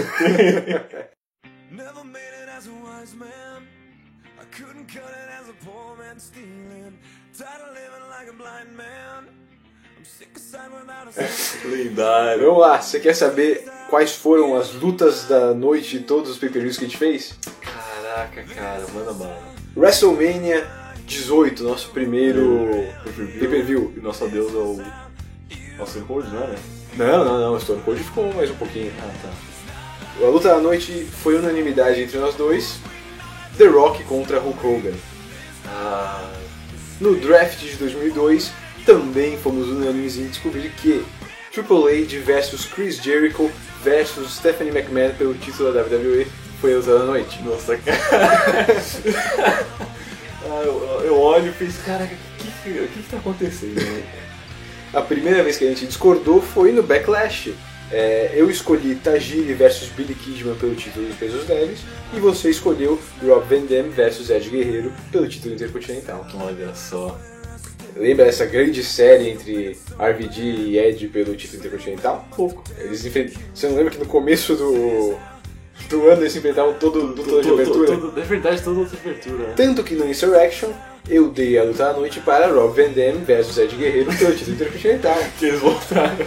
Lendário. Vamos lá, você quer saber quais foram as lutas da noite de todos os pay-per-views que a gente fez? Caraca, cara, manda bala. WrestleMania dezoito, nosso primeiro pay-per-view. E nosso adeus ao, ao Stone Cold, não é, né? Não, não, não, o Stone Cold ficou mais um pouquinho. Ah, tá. A luta da noite foi unanimidade entre nós dois. The Rock contra Hulk Hogan. Ah. No draft de dois mil e dois, também fomos unânimes em descobrir que Triple H versus Chris Jericho versus Stephanie McMahon pelo título da W W E foi a luta da noite. Nossa, cara. ah, eu, eu olho e penso, cara, o que, que, que, que tá acontecendo? Né? A primeira vez que a gente discordou foi no Backlash. É, eu escolhi Tajiri versus Billy Kidman pelo título dos pesos leves e você escolheu Rob Van Dam versus Ed Guerreiro pelo título intercontinental. Olha só. Lembra essa grande série entre R V D e Ed pelo título intercontinental? Pouco. Eles enfrent... Você não lembra que no começo do, do ano eles se enfrentavam todo luta de abertura? Todo, é verdade, toda luta de abertura. Né? Tanto que no Insurrection eu dei a luta à noite para Rob Van Dam versus Ed Guerreiro pelo título intercontinental. Que eles voltaram.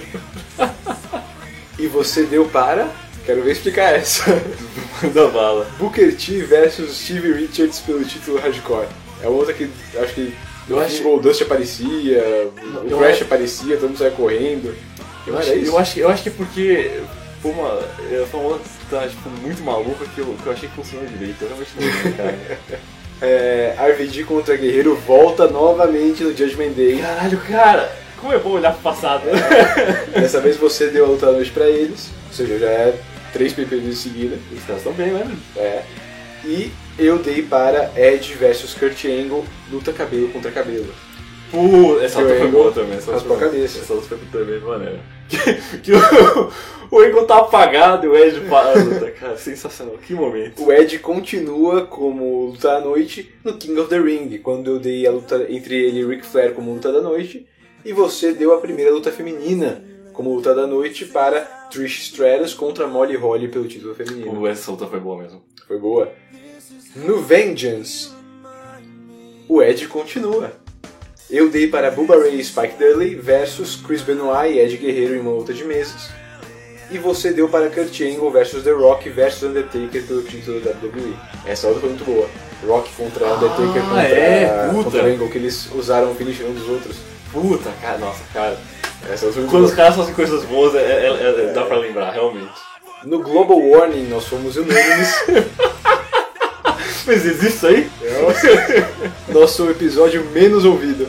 E você deu para... Quero ver explicar essa. Manda bala. Booker T versus Stevie Richards pelo título hardcore. É uma outra que acho que eu acho... o Goldust aparecia, não, o Crash acho... aparecia, todo mundo saia correndo. Eu, não acho, era isso? Eu, acho, eu acho que é porque foi uma, foi uma outra tá, tipo, muito maluca que eu, que eu achei que funcionou direito. Eu realmente não lembro, cara. é, R V D contra Guerreiro volta novamente no Judgment Day. Caralho, cara! Como é bom olhar pro passado. Dessa vez você deu a luta à noite pra eles, ou seja, já é três P P Vs em seguida. Os caras estão bem, né? É. E eu dei para Edge versus Kurt Angle, luta cabelo contra cabelo. Pô, essa luta foi boa também. Essa raspou a cabeça. Essa luta foi também de maneira. Que, que o, o Angle tá apagado e o Edge para a luta, cara. Sensacional. Que momento. O Edge continua como luta da noite no King of the Ring, quando eu dei a luta entre ele e Ric Flair como luta da noite. E você deu a primeira luta feminina como luta da noite para Trish Stratus contra Molly Holly pelo título feminino. Pô, essa luta foi boa mesmo. Foi boa. No Vengeance, o Edge continua. Eu dei para Bubba Ray e Spike Dudley versus Chris Benoit e Ed Guerreiro em uma luta de mesas. E você deu para Kurt Angle versus The Rock versus Undertaker pelo título da W W E. Essa luta foi muito boa. Rock contra Undertaker ah, contra, é, contra Angle, que eles usaram o finish um dos outros. Puta, cara, nossa, cara. Essa Quando boa. Os caras fazem coisas boas, é, é, é, é, dá pra lembrar, realmente. No Global Warning, nós fomos unânimes. Mas existe isso aí? Nossa, nosso episódio menos ouvido.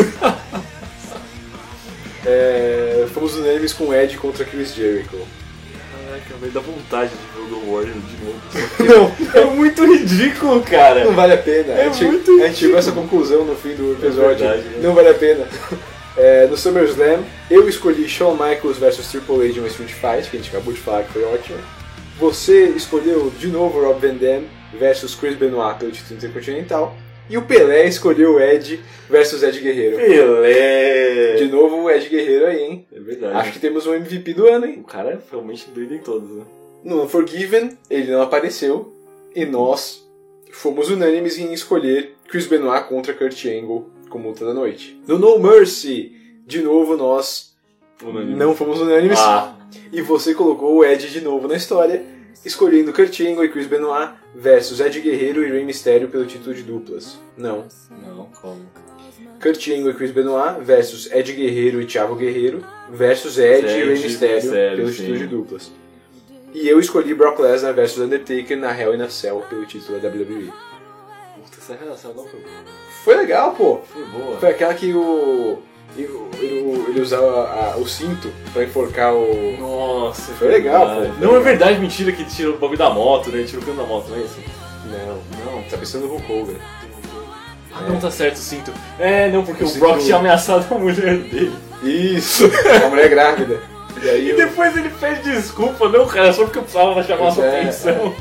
É, fomos unânimes com Ed contra Chris Jericho. Caraca, vai dar vontade de ver o Global Warning de novo. Não, é muito ridículo, cara. Não vale a pena. É a, gente, muito a gente chegou a essa conclusão no fim do episódio. É verdade, né? Não vale a pena. É, no SummerSlam, eu escolhi Shawn Michaels versus Triple H em uma Street Fight, que a gente acabou de falar que foi ótimo. Você escolheu de novo Rob Van Dam versus Chris Benoit pelo título intercontinental. E o Pelé escolheu o Ed versus Ed Guerreiro. Pelé! De novo o Ed Guerreiro aí, hein? É verdade. Acho que temos um M V P do ano, hein? O cara é realmente doido em todos, né? No Unforgiven, ele não apareceu. E nós fomos unânimes em escolher Chris Benoit contra Kurt Angle como luta da noite. No No Mercy, de novo nós Unânime. não fomos unânimes. Ah. E você colocou o Ed de novo na história, escolhendo Kurt Angle e Chris Benoit versus Ed Guerreiro e Rey Mysterio pelo título de duplas. Não. Não, como? Kurt Angle e Chris Benoit versus Ed Guerreiro e Thiago Guerreiro versus Ed, Ed e Rey Mysterio, Mysterio pelo sim. título de duplas. E eu escolhi Brock Lesnar versus Undertaker na Hell in a Cell pelo título da W W E. Puta, essa relação não foi boa. Foi legal, pô. Foi boa. Foi aquela que o... Ele, ele, ele usava a, o cinto pra enforcar o... Nossa, foi legal, pô. Foi não legal. É verdade, mentira, que ele tirou o bagulho da moto, né? Ele tirou o cano da moto, não é isso? Não, não. Tá pensando no Hulk Hogan. Ah, não, tá certo, o cinto. É, não, porque o, O o Brock cinto- tinha ameaçado a mulher dele. Isso, a mulher grávida. E aí E eu... depois ele pede desculpa, não, cara, só porque eu precisava chamar a sua É, atenção.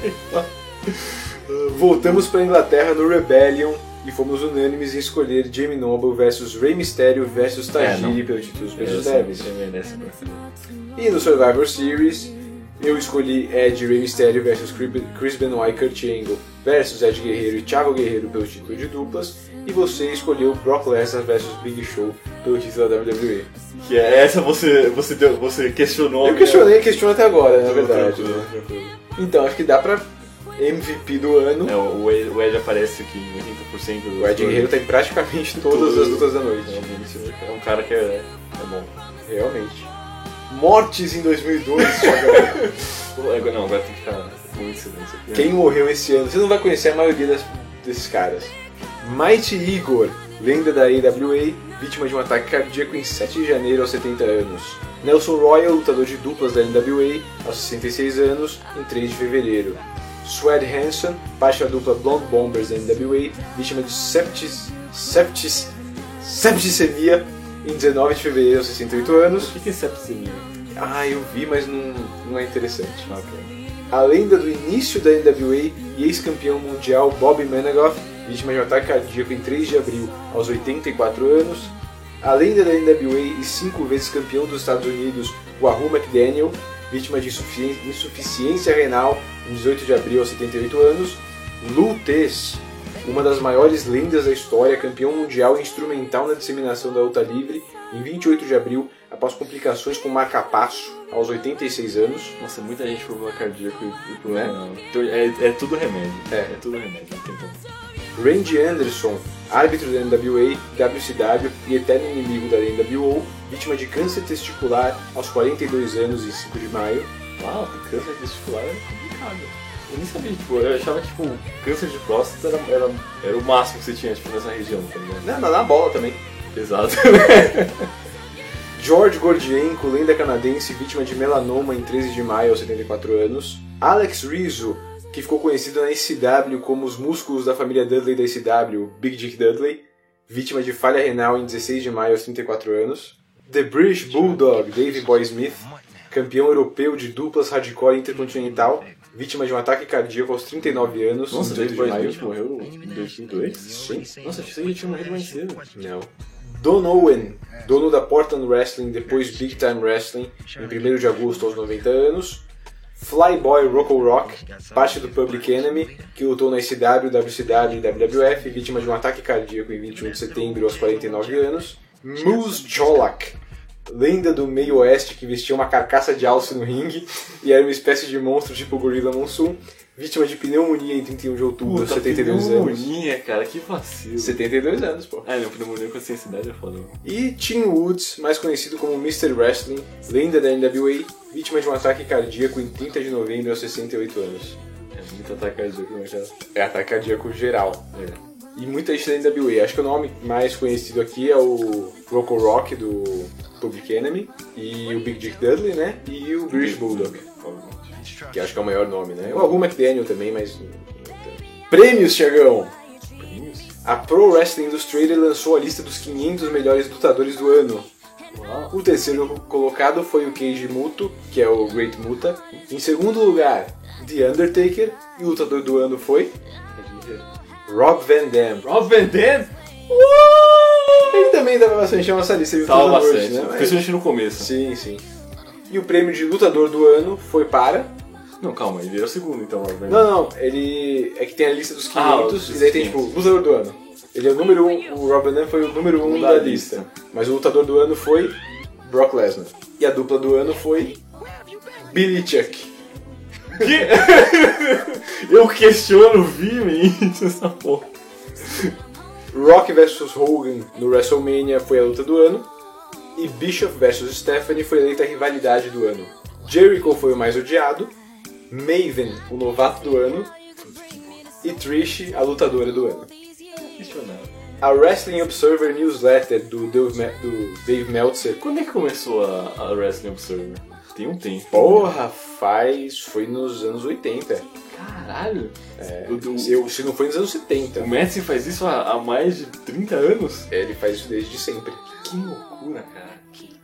Voltamos pra Inglaterra no Rebellion e fomos unânimes em escolher Jamie Noble versus Rey Mysterio versus Tajiri É, pelo título dos É, pesos você- leves. você merece pra fazer. E no Survivor Series, eu escolhi Edge, Rey Mysterio versus Chris Benoit e Kurt Angle versus Ed Guerreiro e Thiago Guerreiro pelo título de duplas. E você escolheu Brock Lesnar versus Big Show pelo título da W W E. Que é essa você, você, deu, você questionou. Eu questionei e questiono até agora, na Tranquilo, verdade. tranquilo, né? tranquilo. Então, acho que dá pra M V P do ano. É, o Ed, o Ed aparece aqui em oitenta por cento dos O Ed Guerreiro tá em praticamente todas as lutas da noite. Realmente, é um cara que é, é bom. Realmente. Mortes em dois mil e dois, Thiago. Agora- Não, agora tem que ficar muito silêncio aqui. Quem morreu esse ano? Você não vai conhecer a maioria das- desses caras. Mighty Igor, lenda da A W A, vítima de um ataque cardíaco em sete de janeiro aos setenta anos. Nelson Royal, lutador de duplas da N W A, aos sessenta e seis anos, em três de fevereiro. Swed Hanson, parte da dupla Blonde Bombers da N W A, vítima de septis, septis, septicemia em dezenove de fevereiro aos sessenta e oito anos. O que que é septicemia? Ah, eu vi, mas não, não é interessante. Ah, ok. A lenda do início da N W A e ex-campeão mundial Bob Managoff, vítima de um ataque cardíaco em três de abril aos oitenta e quatro anos. A lenda da N W A e cinco vezes campeão dos Estados Unidos, Wahoo McDaniel, vítima de insufici- insuficiência renal em dezoito de abril aos setenta e oito anos. Lou Tess, uma das maiores lendas da história, campeão mundial e instrumental na disseminação da luta livre, em vinte e oito de abril, após complicações com marcapasso, aos oitenta e seis anos. Nossa, muita gente com problema cardíaco e, e problema É? renal. Então, é, é tudo remédio. É. É tudo remédio. Não tem como. Randy Anderson, árbitro da N W A, W C W e eterno inimigo da N W O, vítima de câncer testicular aos quarenta e dois anos em cinco de maio. Uau, câncer testicular é complicado. Eu nem sabia, tipo, eu achava que tipo, câncer de próstata era, era, era o máximo que você tinha tipo, nessa região, tá ligado? Não, na bola também. Exato. George Gordienko, lenda canadense, vítima de melanoma em treze de maio aos setenta e quatro anos. Alex Rizzo, que ficou conhecido na E C W como os músculos da família Dudley da E C W, Big Dick Dudley, vítima de falha renal em dezesseis de maio aos trinta e quatro anos. The British Bulldog, Davey Boy Smith, campeão europeu de duplas hardcore intercontinental, vítima de um ataque cardíaco aos trinta e nove anos, Nossa, em dezoito David de Boy maio. Smith morreu em dois mil e dois? Sim. Nossa, achei que ele tinha morrido mais cedo. Não. Don Owen, dono da Portland Wrestling, depois Big Time Wrestling, em primeiro de agosto aos noventa anos. Flyboy Rocco Rock, parte do Public Enemy, que lutou na E C W, W C W e W W F, vítima de um ataque cardíaco em vinte e um de setembro aos quarenta e nove anos. Moose Jolak, lenda do meio oeste que vestia uma carcaça de alce no ringue e era uma espécie de monstro tipo Gorilla Monsoon, vítima de pneumonia em trinta e um de outubro aos setenta e dois anos. Pneumonia, cara, que vacilo. setenta e dois anos, pô. Ah, não, pneumonia com essa idade é foda. E Tim Woods, mais conhecido como mister Wrestling, lenda da N W A, vítima de um ataque cardíaco em trinta de novembro aos sessenta e oito anos. É muito ataque cardíaco, né, cara? É ataque cardíaco geral. É. E muita gente da N W A. Acho que o nome mais conhecido aqui é o Rocco Rock do Public Enemy, e o Big Dick Dudley, né? E o British Bulldog, que acho que é o maior nome, né? O Wahoo McDaniel também, mas... Prêmios, Thiagão! A Pro Wrestling Illustrated lançou a lista dos quinhentos melhores lutadores do ano. O terceiro colocado foi o Keiji Muto, que é o Great Muta. Em segundo lugar, The Undertaker, e o lutador do ano foi... Rob Van Dam. Rob Van Dam? Ele também dava bastante chama essa lista de Tava lutadores, bastante, né? Mas- principalmente no começo. Sim, sim. E o prêmio de lutador do ano foi para... Não, calma, ele era o segundo então, Rob Van Dam. Não, não, ele... É que tem a lista dos Ah, quinhentos, os e daí tem tipo, quinhentos. lutador do ano. Ele é o número um, o Rob Van Dam foi o número um Da da lista. Mas o lutador do ano foi Brock Lesnar. E a dupla do ano foi Billy Chuck. Eu questiono veemente essa porra. Rock versus Hogan no WrestleMania foi a luta do ano. E Bischoff versus Stephanie foi eleita a rivalidade do ano. Jericho foi o mais odiado. Maven, o novato do ano. e Trish, a lutadora do ano. A Wrestling Observer Newsletter do Dave, Me- do Dave Meltzer. Quando é que começou a, a Wrestling Observer? Tem um tempo. Porra, faz... foi nos anos oitenta. Caralho. É, O do- se, se não foi nos anos setenta. O Messi faz isso há, há mais de trinta anos? É, ele faz isso desde sempre. Que loucura, cara.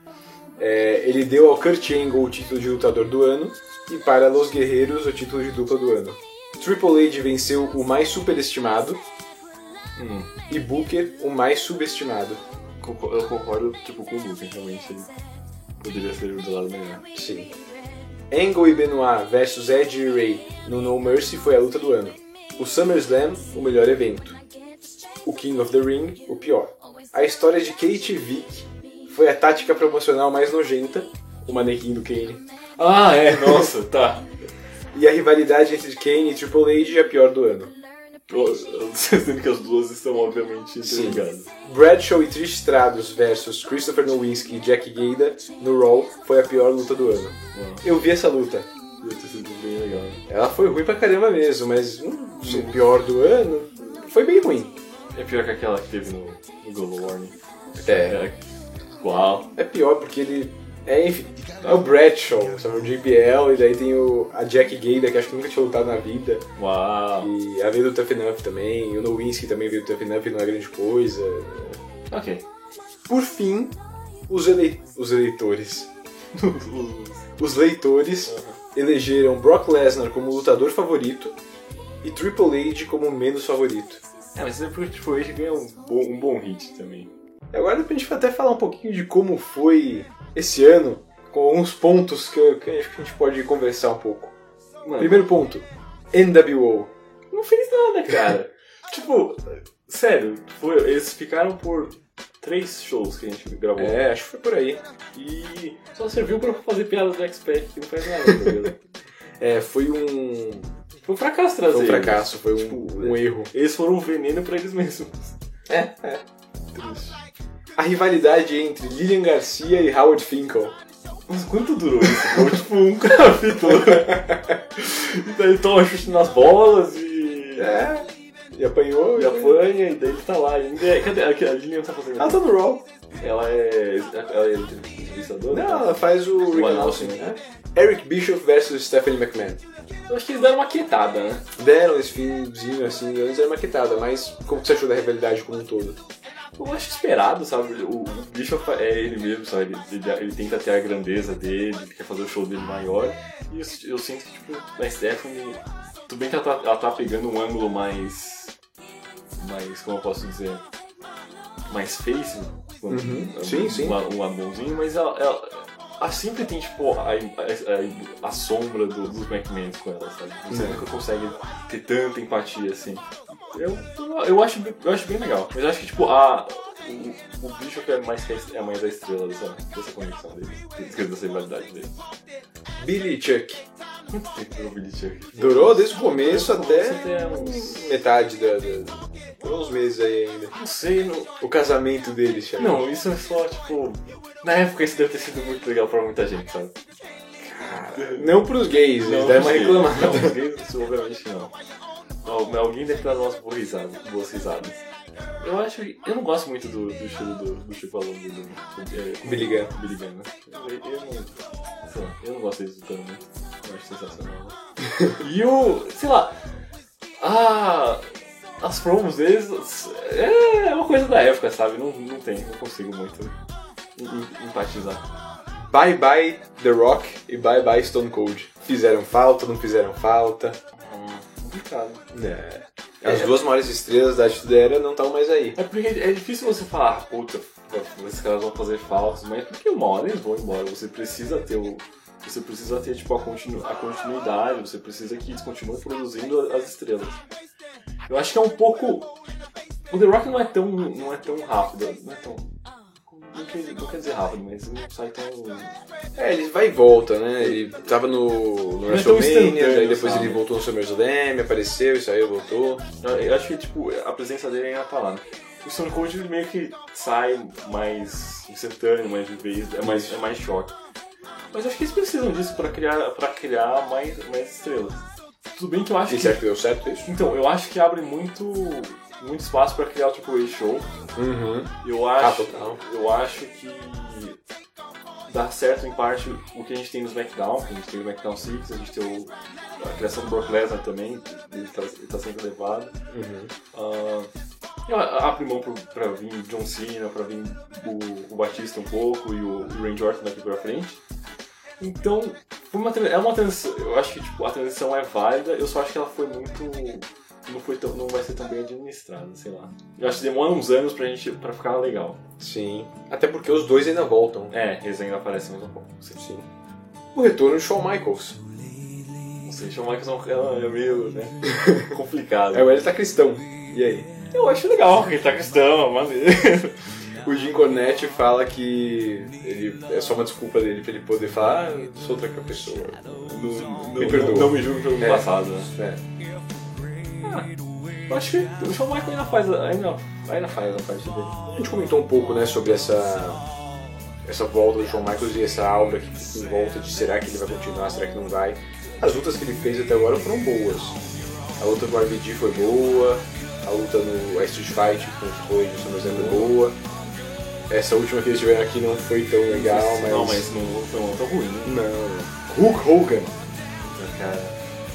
É, ele deu ao Kurt Angle o título de lutador do ano e para Los Guerreiros o título de dupla do ano. Triple H venceu o mais superestimado Hum. e Booker o mais subestimado. Concor- Eu concordo tipo, com o Lucas, realmente ele poderia ser do lado melhor. Sim. Angle e Benoit versus Edge e Ray no No Mercy foi a luta do ano. O SummerSlam, o melhor evento. O King of the Ring, o pior. A história de Kate e Vic foi a tática promocional mais nojenta, o manequim do Kane. Ah, é, nossa, tá. E a rivalidade entre Kane e Triple H é a pior do ano. Sendo que as duas estão obviamente interligadas. Bradshaw e Trish Stratus versus Christopher Nowinski e Jack Gayda no Raw foi a pior luta do ano. Uau. Eu vi essa luta. Deve ter sido bem legal. Ela foi ruim pra caramba mesmo, mas hum, o pior do ano foi bem ruim. É pior que aquela que teve no, no Global Warning. É. Uau. É pior porque ele... É, enfim, é o Bradshaw, sabe, o J B L, e daí tem o, a Jack Gayda, que acho que nunca tinha lutado na vida. Uau. E ela veio do Tough Enough também, e o Nowinski também veio do Tough Enough e não é grande coisa. Ok. Por fim, os, ele... os eleitores. Os leitores elegeram Brock Lesnar como lutador favorito e Triple H como menos favorito. É, mas é porque tipo, ele ganha um bom, um bom hit também. Agora dá pra gente até falar um pouquinho de como foi esse ano, com alguns pontos que eu, que eu acho que a gente pode conversar um pouco. Mano, Primeiro ponto, N W O. não fez nada, cara. Tipo, sério, foi, eles ficaram por três shows que a gente gravou. É, acho que foi por aí. E só serviu pra fazer piada do X-Pac, que não faz nada, tá ligado? É, foi um... Foi um fracasso trazer Foi um eles. fracasso, foi um, Tipo, um erro. Eles foram um veneno pra eles mesmos. É, é. A rivalidade entre Lilian Garcia e Howard Finkel. Mas quanto durou isso? Foi tipo um capítulo. E daí ele toma chute nas bolas e... É, e apanhou. E apanha, e daí ele tá lá ainda. É, cadê? A Lilian não tá fazendo Ela tá no Raw. Ela é... Ela é entrevistadora? Não, ela faz o Rick O Nelson. announcing, né? Eric Bischoff versus Stephanie McMahon. Eu acho que eles deram uma quietada, né? Deram esse finzinho assim, antes era maquetada, mas como que você achou da rivalidade como um todo? Eu acho esperado, sabe? O Bischoff é ele mesmo, sabe? Ele, ele, ele tenta ter a grandeza dele, ele quer fazer o show dele maior. E eu, eu sinto que, tipo, na Stephanie, tudo bem que ela tá, ela tá pegando um ângulo mais... mais, como eu posso dizer... mais face. Uhum. Um, Sim, um, sim. Um, um anãozinho, mas ela, ela, ela sempre tem, tipo, a, a, a sombra do, dos McMahon com ela, sabe? Você Uhum. nunca consegue ter tanta empatia, assim. Eu, eu, acho, eu acho bem legal. Mas eu acho que, tipo, a, o, o bicho que é mais, que é mais a estrela dessa, dessa conexão dele, dessa rivalidade dele. Billy Chuck. Quanto tempo durou o Billy Chuck? Durou desde o começo até até uns... metade da... da... Durou uns meses aí ainda. Não sei, não... O casamento deles, chama. Não, isso é só, tipo... Na época isso deve ter sido muito legal pra muita gente, sabe? Cara, não pros gays, eles Não, deram uma os gays. reclamada. Não, os gays, obviamente não. Al- Alguém deve dar umas boas risadas. Boas risadas. Eu acho... Eu não gosto muito do, do estilo do, do Chico Alonso, do, do, é, Billy Gunn. Billy Gunn, né? Eu, eu não... Sei lá, eu não gosto desse lutando muito. Eu acho sensacional. E o... Sei lá... Ah... As promos deles... É uma coisa da época, sabe? Não, não tem, não consigo muito em- empatizar. Bye Bye The Rock e Bye Bye Stone Cold. Fizeram falta, não fizeram falta. Complicado. É. As É. duas maiores estrelas da Attitude Era não estão mais aí. É porque é difícil você falar, puta, esses caras vão fazer faltas, mas porque uma hora eles vão embora. Você precisa ter o. Você precisa ter tipo, a, continu, a continuidade, você precisa que eles continuem produzindo as estrelas. Eu acho que é um pouco. O The Rock não é tão, não é tão rápido, não é tão. Não quer, não quer dizer rápido, mas não sai tão. É, ele vai e volta, né? Ele tava no, no Não é tão WrestleMania, instantâneo, daí depois sabe? ele voltou no SummerSlam, apareceu, e saiu, voltou. Eu, eu acho que tipo, a presença dele ainda tá lá, né? O Stone Cold ele meio que sai mais instantâneo, mais de vez, é mais, é mais choque. Mas acho que eles precisam disso pra criar, pra criar mais, mais estrelas. Tudo bem que eu acho e que... você acha que deu certo isso? Então, eu acho que abre muito, muito espaço pra criar o Triple A Show. Uhum. Eu acho, ah, eu acho que dá certo em parte o que a gente tem no SmackDown. A gente tem o SmackDown seis, a gente tem o, a criação do Brock Lesnar também, ele está tá sendo levado. Uhum. Uh, abre mão pra, pra vir John Cena, pra vir o, o Batista um pouco e o, o Randy Orton daqui pra frente. Então, foi uma, é uma transição, eu acho que tipo, a transição é válida, eu só acho que ela foi muito... Não, foi tão, não vai ser tão bem administrada, sei lá. Eu acho que demora uns anos pra, gente, pra ficar legal. Sim. Até porque os dois ainda voltam. É, eles ainda aparecem mais um pouco. Sim. Sim. O retorno de Shawn Michaels. Não sei, Shawn Michaels é meio, né, complicado. É, ele tá cristão. E aí? Eu acho legal que ele tá cristão, maneiro. O Jim Cornette fala que ele, é só uma desculpa dele pra ele poder falar, ah, sou outra pessoa. Não, me não, perdoa. Não me julgue pelo é. passado, né? É. Ah, eu acho que o Shawn Michaels ainda faz, ainda, ainda faz a parte dele. A gente comentou um pouco, né, sobre essa, essa volta do Shawn Michaels e essa aura que fica em volta de será que ele vai continuar, será que não vai. As lutas que ele fez até agora foram boas. A luta com o R V D foi boa, a luta no Street Fight com o Floyd no SummerSlam foi boa. Essa última que eles tiveram aqui não foi tão legal, mas... Não, mas não foi uma tão ruim. Não. Hulk Hogan. Cara...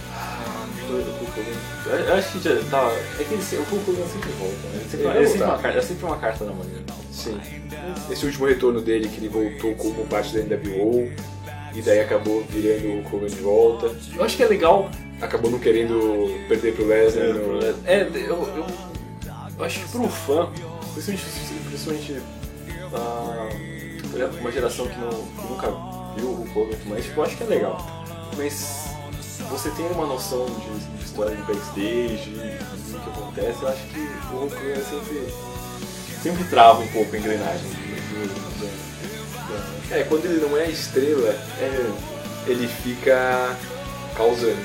Eu acho que já tá. É que ele, o Hulk Hogan sempre volta, né? Ele sempre, Ele é, sempre uma, voltar. é sempre uma carta na manga. Sim. Esse último retorno dele, que ele voltou como parte da N W O, e daí acabou virando o Hulk Hogan de volta. Eu acho que é legal. Acabou não querendo perder pro Lesnar. É, no... é eu, eu, eu acho que pro fã, principalmente, principalmente uh, uma geração que, não, que nunca viu o Hulk Hogan, mas tipo, eu acho que é legal. Mas você tem uma noção de, de história de backstage, de tudo que acontece, eu acho que o Hulk Hogan sempre, sempre trava um pouco a engrenagem. Do, do, do, É, quando ele não é a estrela, é, ele fica causando.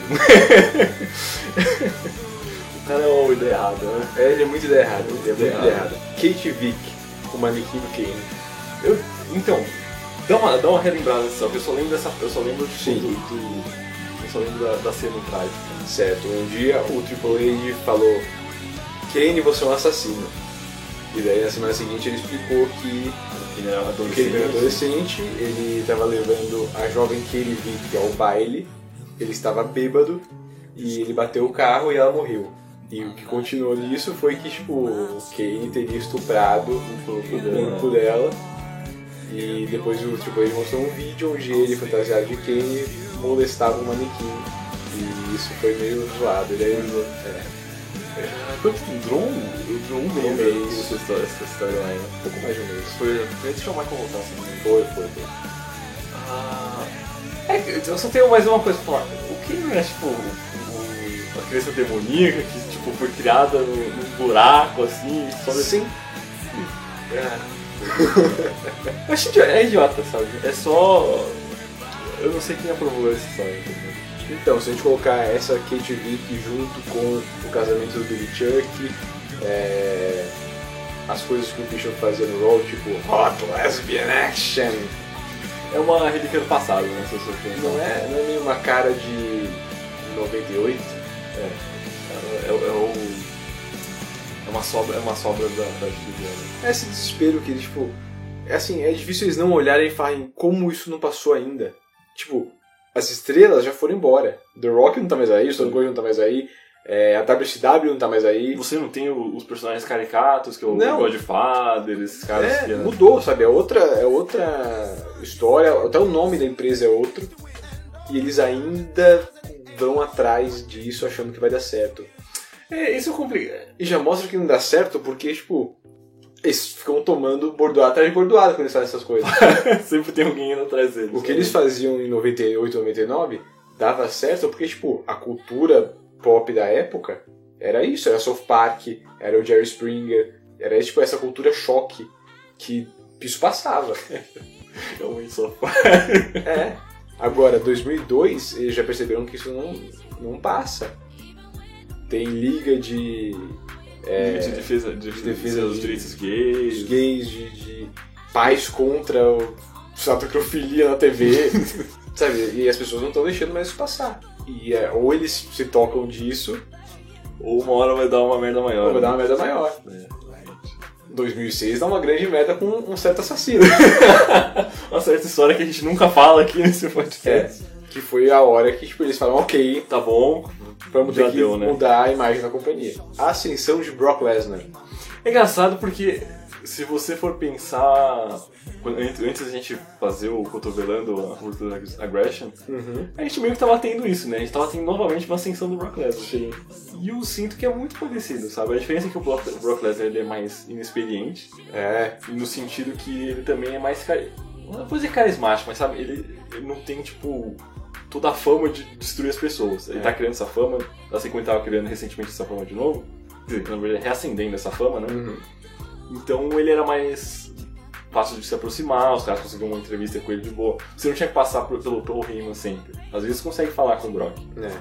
O cara é uma ideia errada, né? É, ele é muito ideia errada, ele é muito Ideia ideia errada. Kate Vick, o manequim do Kane. Eu, então, dá uma, dá uma relembrada dessa, eu só lembro dessa, eu só lembro Sim. do, do eu só lembro da, da cena trágica. Certo, um dia o Triple H falou: Kane, você é um assassino. E daí na semana seguinte ele explicou que ele era adolescente, ele era adolescente, ele estava levando a jovem Kate Vick ao baile, ele estava bêbado e ele bateu o carro e ela morreu. E o que continuou nisso foi que tipo, o Kane teria estuprado o corpo dela. E depois o Triple H mostrou um vídeo onde ele, fantasiado de Kane, molestava um manequim. E isso foi meio zoado. Ele aí, é. Quanto durou um, durou um mês, Um mês. essa história, essa história lá, né? Um pouco mais de um mês. Foi, foi antes de o Michael voltar, assim. Foi, foi, foi. Ah, é, eu só tenho mais uma coisa pra falar. O que não é, tipo, o, o, a criança demoníaca que, tipo, foi criada no, num buraco, assim, só de... Sim. É. Eu acho idiota, é idiota, sabe? É só... Eu não sei quem aprovou essa história, entendeu? Então, se a gente colocar essa Kate Vick junto com o casamento do Billy Chuck, é, as coisas que o Bishop fazia no Raw, tipo Hot Lesbian Action, é uma relíquia do passado, né? Se você pensar. Não é, não é meio uma cara de noventa e oito? É. É, é, é, o, é uma sobra, é uma sobra da, da Juliana. É esse desespero que eles, tipo... É assim, é difícil eles não olharem e falarem como isso não passou ainda. Tipo... As estrelas já foram embora. The Rock não tá mais aí, o Stone Cold não tá mais aí, é, a W C W não tá mais aí. Você não tem o, os personagens caricatos, que é o Não. Godfather, esses caras É, que... mudou, sabe? É outra, é outra história, até o nome da empresa é outro. E eles ainda vão atrás disso achando que vai dar certo. É, isso é complicado. E já mostra que não dá certo porque, tipo... Eles ficam tomando bordoada atrás de bordoada quando eles fazem essas coisas. Sempre tem alguém indo atrás deles. O que eles faziam em noventa e oito, noventa e nove dava certo porque, tipo, a cultura pop da época era isso. Era South Park, era o Jerry Springer, era tipo essa cultura choque que isso passava. Realmente South Park. É. Agora, dois mil e dois, eles já perceberam que isso não, não passa. Tem liga de... É, de defesa, de, de defesa dos de, direitos gays, de gays, de, de pais contra o, a pedofilia na T V, sabe? E as pessoas não estão deixando mais isso passar. E é, ou eles se tocam disso, ou uma hora vai dar uma merda maior. Ou vai né? dar uma merda maior. É. dois mil e seis dá uma grande merda com um certo assassino. Uma certa história que a gente nunca fala aqui nesse podcast. É, que foi a hora que tipo, eles falam, ok, Tá bom, vamos já ter que deu, né? mudar a imagem da companhia. A ascensão de Brock Lesnar. É engraçado porque se você for pensar quando- antes da gente fazer o Cotovelando a Ruthless Aggression, Uhum. a gente meio que tava tendo isso, né? A gente tava tendo novamente uma ascensão do Brock Lesnar. Sim. E eu sinto que é muito parecido, sabe? A diferença é que o Brock, o Brock Lesnar ele é mais inexperiente, É, no sentido que ele também é mais... cari- Não vou dizer carismático, mas sabe? Ele, ele não tem, tipo, toda a fama de destruir as pessoas. Ele É. tá criando essa fama, assim como ele tava criando recentemente essa fama de novo, quer dizer, na verdade, reacendendo essa fama, né? Uhum. Então ele era mais fácil de se aproximar, os caras conseguiam uma entrevista com ele de boa. Você não tinha que passar por- pelo, pelo Heyman sempre. Às vezes você consegue falar com o Brock. É.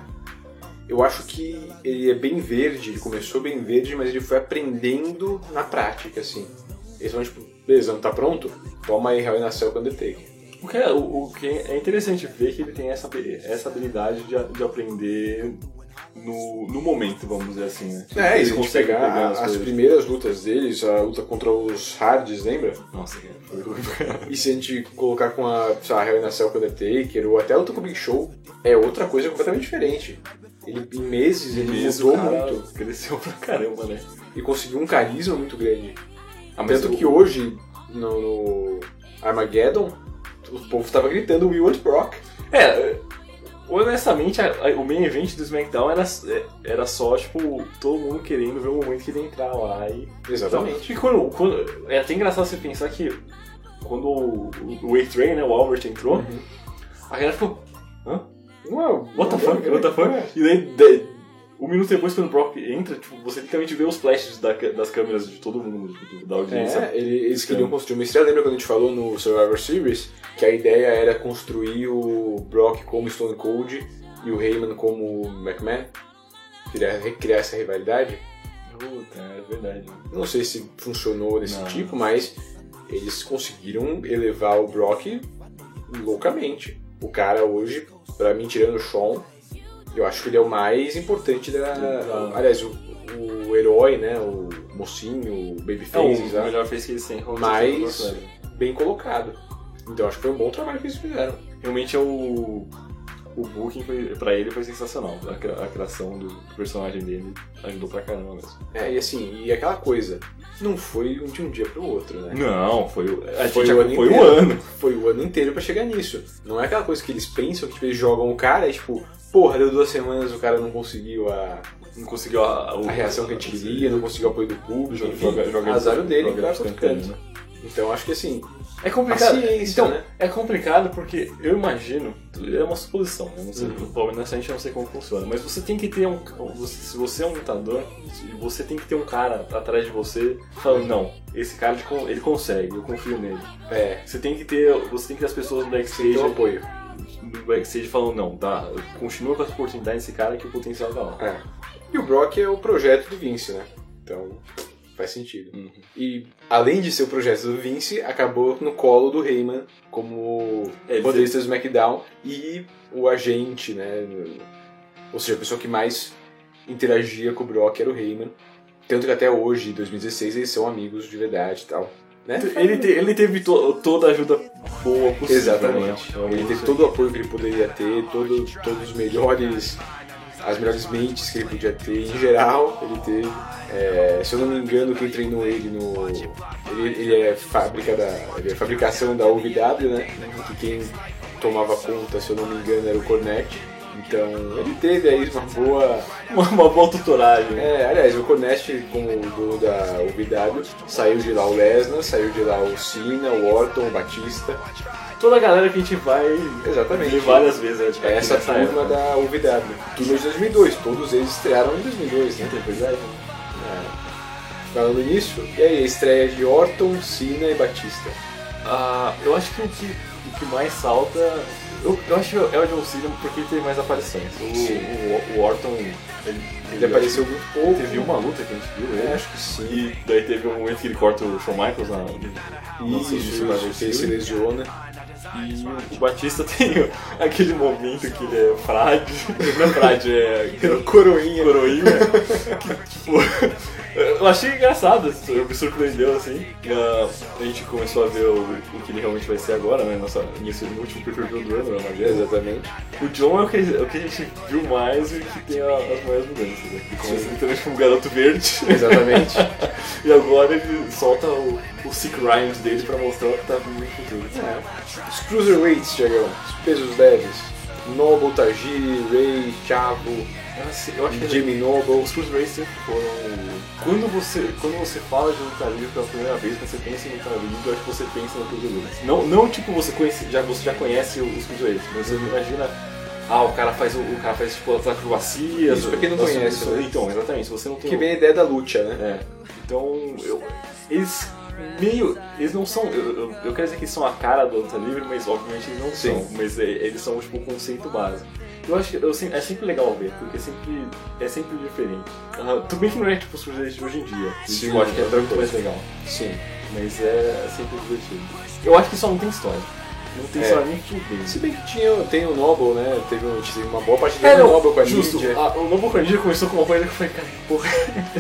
Eu acho que ele é bem verde, ele começou bem verde, mas ele foi aprendendo na prática, assim. Eles vão tipo, beleza, não tá pronto? Toma aí Hell in a Cell com Undertaker. O que, é, o, o que é interessante ver que ele tem essa, essa habilidade de, de aprender no, no momento, vamos dizer assim, né? É, e ele se a gente consegue pegar pegar a- as as coisas. primeiras lutas deles, a luta contra os Hardys, lembra? Nossa, cara, foi ruim. E se a gente colocar com a, sei lá, Hell in a Cell com Undertaker, ou até a luta com o Big Show, é outra coisa completamente diferente. Ele, em meses, ele Mesmo, mudou cara, muito. cresceu pra caramba, né? E conseguiu um carisma muito grande. Ah, mas Tanto o- que hoje, no, no Armageddon, o povo tava gritando We want Brock. É, honestamente, a- a- o main event do SmackDown era, era só, tipo, todo mundo querendo ver o momento que ele ia entrar lá. E... Exatamente. E quando, quando- é até engraçado você pensar que quando o, o A-Train, né, o Albert entrou, Uhum. a galera ficou, hã? Uau, What the não, fuck? não, What the fuck? é. E daí, de- um minuto depois, quando o Brock entra, tipo, você literalmente vê os flashes da- das câmeras de todo mundo, tipo, da audiência. É, ele- eles queriam construir uma estrela. Lembra quando a gente falou no Survivor Series que a ideia era construir o Brock como Stone Cold e o Heyman como McMahon? Queria recriar essa rivalidade. Puta, é verdade. Não sei se funcionou desse Não. tipo, mas eles conseguiram elevar o Brock loucamente. O cara hoje, pra mim, tirando o Shawn, eu acho que ele é o mais importante da... Exato. Aliás, o, o herói, né? O mocinho, o babyface, É o sabe? melhor face que eles têm. como mais você falou, né? bem colocado. Então acho que foi um bom trabalho que eles fizeram. Realmente é o... O booking foi, pra ele foi sensacional. A, cri- a criação do personagem dele ajudou pra caramba mesmo. É, e assim, e aquela coisa, não foi de um dia pro outro, né? Não, foi o, a Foi, gente, o ano foi inteiro. o ano. Foi o ano inteiro pra chegar nisso. Não é aquela coisa que eles pensam, que tipo, eles jogam o cara e tipo, porra, deu duas semanas o cara não conseguiu a, Não conseguiu a, a reação que a gente queria, não conseguiu o apoio do público, Joga- enfim, joga- joga- azar o dele, joga vai bastante tanto. né? Então acho que assim, É complicado. Paciência, então, né? é complicado porque eu imagino, é uma suposição, né? Não sei, Uhum. provavelmente a gente não sei como funciona, mas você tem que ter um. Você, se você é um lutador, você tem que ter um cara atrás de você falando, não, esse cara ele con- ele consegue, eu confio nele. é, Você tem que ter. Você tem que ter as pessoas no tem backstage. que ter um apoio. No backstage falando, não, tá, continua com essa oportunidade desse cara que o potencial tá lá. É. E o Brock é o projeto do Vince, né? Então faz sentido. Uhum. E além de ser o projeto do Vince, acabou no colo do Heyman como É, ele roteirista do SmackDown e o agente, né? Ou seja, a pessoa que mais interagia com o Brock era o Heyman. Tanto que até hoje, em dois mil e dezesseis, eles são amigos de verdade e tal. Né? Ele, te- ele teve to- toda a ajuda boa possível. Exatamente. Né? Ele teve todo o apoio que ele poderia ter, todo, todos os melhores, as melhores mentes que ele podia ter. Em geral, ele teve. É, se eu não me engano, quem treinou ele no. Ele, ele é fábrica da. Ele é fabricação da O V W, né? Que quem tomava conta, se eu não me engano, era o Cornette. Então ele teve aí uma boa. Uma, uma boa tutoragem. É, aliás, o Cornette, como dono da O V W, saiu de lá o Lesnar, saiu de lá o Cena, o Orton, o Batista. Toda a galera que a gente vai Exatamente. ver várias vezes. Né? Tipo, É essa nessa turma época. da U V W. Turma de dois mil e dois, todos eles estrearam em dois mil e dois, né? É verdade. É. Falando nisso, e aí, a estreia de Orton, Cena e Batista. Ah, eu acho que o que, o que mais salta. Eu, eu acho que é o John Cena porque ele teve mais aparições. O, Sim. o, o Orton. Ele, Ele apareceu muito pouco. Teve uma luta que a gente viu, É, ele. acho que sim. E daí teve um momento que ele corta o Shawn Michaels na. na Isso, Survivor isso, que ele se Series. lesiona. E o Batista tem aquele momento que ele é frade, não é frade, é coroinha. Coroinha. Que, tipo, eu achei engraçado, me surpreendeu assim. A gente começou a ver o, o que ele realmente vai ser agora, né? Nossa, nesse último pay-per-view do ano, na verdade. Exatamente. O John é o que, é o que a gente viu mais e que tem a, as maiores mudanças. Né? Que começa literalmente como um garoto verde. Exatamente. E agora ele solta o, o Sick Rhymes dele pra mostrar o que tá vindo no futuro. É. Os Cruiserweights chegam, os pesos leves. Noble, Tajiri, Ray, Chavo, eu acho que Jimmy Noble. Os Cruiserweights sempre foram... Quando você, quando você fala de luta livre pela primeira vez, quando você pensa em luta livre, eu acho que você pensa no Cruiserweights. Não, não tipo, você, conhece, já, você já conhece os Cruiserweights, mas você imagina... Ah, o cara faz, o, o cara faz tipo, as acrobacias... Isso, pra quem não conhece, né? Então, exatamente, se você não tem... Que vem a ideia da luta, né? É. Então, eu, eles meio... Eles não são... Eu, eu, eu quero dizer que eles são a cara da luta livre, mas obviamente eles não Sim. são. Mas é, eles são tipo o conceito básico. Eu acho que eu, é sempre legal ver, porque é sempre, é sempre diferente. Uh, tudo bem que não é tipo os Cruiserweights de hoje em dia. Sim, eu acho que é muito mais legal. Sim. Mas é, é sempre divertido. Eu acho que só não tem história. Não tem É. história nem que bem. Se bem que tinha, tem o Noble, né? Teve, um, teve uma boa parte do É, não, Noble com a justo. Ninja. A, o Noble com a Ninja começou com uma coisa que eu falei, cara, que porra.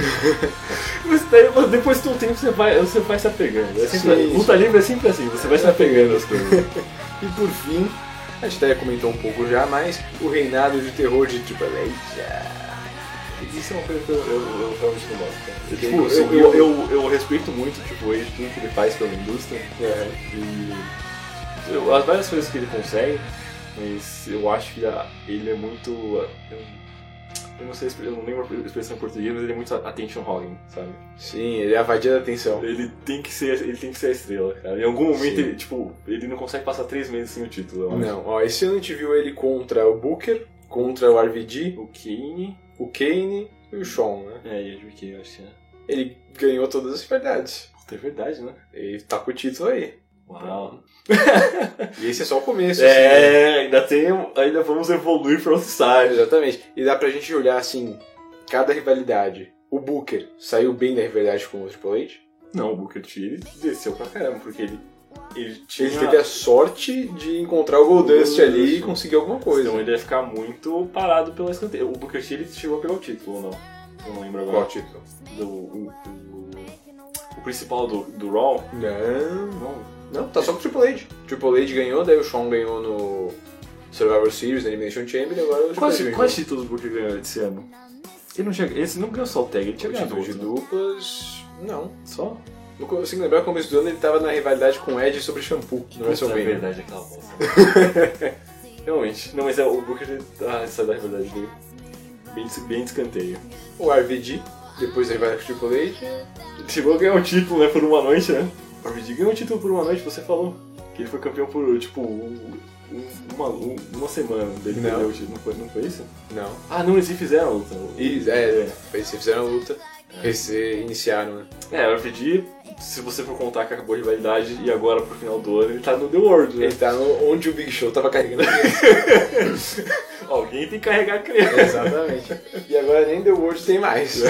Mas daí, depois de um tempo você vai, você vai se apegando. É sempre, Sim. luta livre é sempre assim, você vai se apegando às coisas. E por fim, a gente até comentou um pouco já, mas o reinado de terror de Triple H. Isso é uma coisa que eu, eu, eu realmente não gosto. Cara. Ele Tipo, conseguiu- eu, eu, eu, eu respeito muito tipo, ele, tudo que ele faz pela indústria. É. E eu, as várias coisas que ele consegue, mas eu acho que a, ele é muito. Eu, eu não sei, eu não lembro a expressão em português, mas ele é muito attention hogging, sabe? Sim, ele é a vadia da atenção. Ele tem que ser, ele tem que ser a estrela, cara. Em algum momento, Sim. ele, tipo, ele não consegue passar três meses sem o título. Eu acho. Não, ó, esse ano a gente viu ele contra o Booker, contra o R V G, O Kane. o Kane e o Shawn, né? É, e a que eu acho que é. Ele ganhou todas as verdades. Puta, é verdade, né? Ele tá com o título aí. Uau. E esse é só o começo. assim, né? É, ainda tem. Ainda vamos evoluir para outro estágio. Exatamente. E dá pra gente olhar assim, cada rivalidade. O Booker saiu bem da rivalidade com o Triple H. Não, o Booker T ele desceu pra caramba, porque ele. Ele, tinha... Ele teve a sorte de encontrar o Goldust O ali e Goldust. conseguir alguma coisa. Então ele ia ficar muito parado pela escanteio. O Booker T ele chegou a pegar o título ou não? Eu não lembro agora. Qual título? Do, o, o, o principal do, do Raw? Não. Não. Não, tá só com o Triple H. Triple H ganhou, daí o Shawn ganhou no Survivor Series, na Elimination Chamber, e agora o Triple Quais, H ganhou. quais títulos o Booker ganhou esse ano? Ele não, tinha, esse não ganhou só o tag, ele tinha O ganhado título de outro, né? duplas... Não. Só? Eu consigo lembrar que no começo do ano ele tava na rivalidade com o Edge sobre shampoo. No É WrestleMania. verdade, aquela moça. Realmente. Não, mas é, o Booker ele, ah, sai da rivalidade dele. Bem, de- bem de escanteio. O R V G, depois da rivalidade com o Triple H... Ele chegou a ganhar um título, né, por uma noite, né? O R V D ganhou um título por uma noite, você falou. Que ele foi campeão por, tipo, um, um, uma, um, uma semana dele Não. perdeu o título. Não foi, não foi isso? Não. Ah, não, eles fizeram a luta. E, é, eles fizeram a luta, eles iniciaram, né? É, o R V D, se você for contar que acabou a rivalidade e agora pro final do ano, ele tá no The World, né? Ele tá no, onde o Big Show tava carregando a Alguém tem que carregar a criança. Exatamente. E agora nem The World tem mais.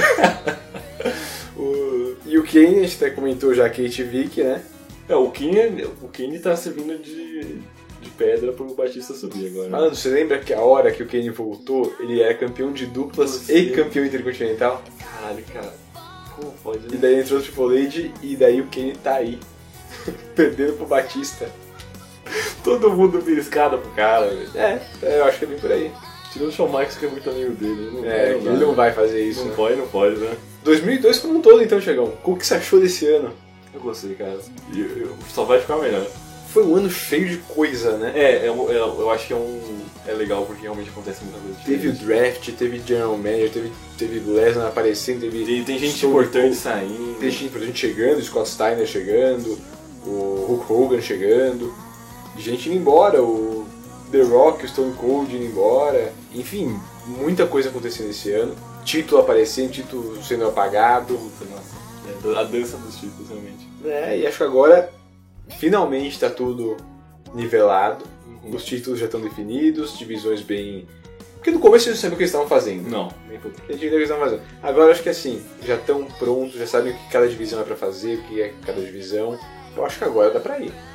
o, e o Kane, a gente até comentou já Kate Vick, né? É, o Kane, o Kane tá servindo de, de pedra pro Batista subir agora. Mano, você lembra que a hora que o Kane voltou, ele era campeão de duplas Você- e campeão intercontinental? Caralho, cara. Como pode, E né? daí entrou o Triple H e daí o Kane tá aí. Perdendo pro Batista. Todo mundo vira escada pro cara, velho. É, eu acho que é bem por aí. Tirando o Shawn Michaels, que é muito amigo dele. Ele não, É, vai, ele não vai fazer isso. Não né? pode, não pode, né? dois mil e dois como um todo então, Chegão. O que você achou desse ano? Eu gostei, cara. E eu- eu- só vai ficar melhor. Foi um ano cheio de coisa, né? É, é, um- é, eu acho que é um. É legal porque realmente acontece muita coisa Teve o diferente. draft, teve General Manager, teve, teve Lesnar aparecendo, teve... Tem, tem gente Stone importante Cold- saindo. Tem gente importante chegando, Scott Steiner chegando, o Hulk Hogan chegando, gente indo embora, o The Rock, o Stone Cold indo embora. Enfim, muita coisa acontecendo esse ano. Título aparecendo, título sendo apagado. Puta, nossa. É, a dança dos títulos, realmente. É, e acho que agora finalmente está tudo nivelado. Uhum. Os títulos já estão definidos, divisões bem... Porque no começo eles não sabiam o que eles estavam fazendo. Não, nem puta. Eles entendiam o que eles estavam fazendo. Agora acho que assim, já estão prontos, já sabem o que cada divisão é pra fazer, o que é cada divisão. Eu acho que agora dá pra ir.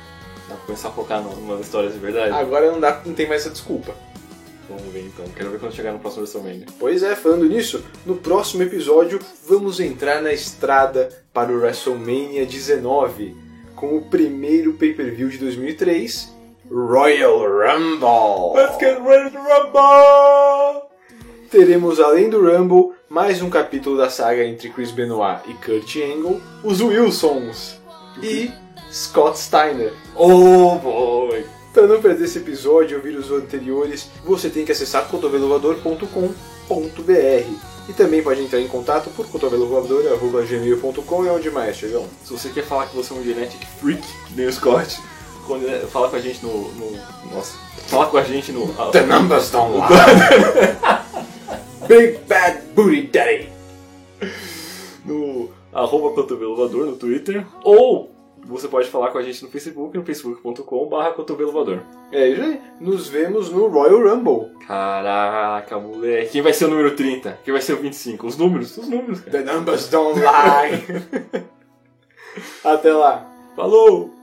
Dá pra começar a focar numa histórias de verdade? Agora não, dá, não tem mais essa desculpa. Vamos ver então, quero ver quando chegar no próximo WrestleMania. Pois é, falando nisso, no próximo episódio vamos entrar na estrada para o WrestleMania dezenove, com o primeiro pay-per-view de dois mil e três, Royal Rumble! Let's get ready to rumble! Teremos, além do Rumble, mais um capítulo da saga entre Chris Benoit e Kurt Angle, os Wilsons e Scott Steiner. Oh boy! Para não perder esse episódio e ouvir os anteriores, você tem que acessar cotovelo voador ponto com ponto b r. E também pode entrar em contato por cotovelo voador arroba gmail ponto com e onde mais, Chegão? Se você quer falar que você é um genetic freak, que nem o Scott, fala com a gente no... no nossa, fala com a gente no... The numbers don't lie! Big Bad Booty Daddy! No arroba cotovelo voador no Twitter, ou... Você pode falar com a gente no Facebook, no facebook ponto com barra cotovelo voador. É isso aí. Nos vemos no Royal Rumble. Caraca, moleque. Quem vai ser o número trinta? Quem vai ser o vinte e cinco? Os números? Os números, cara. The numbers don't lie. Até lá. Falou!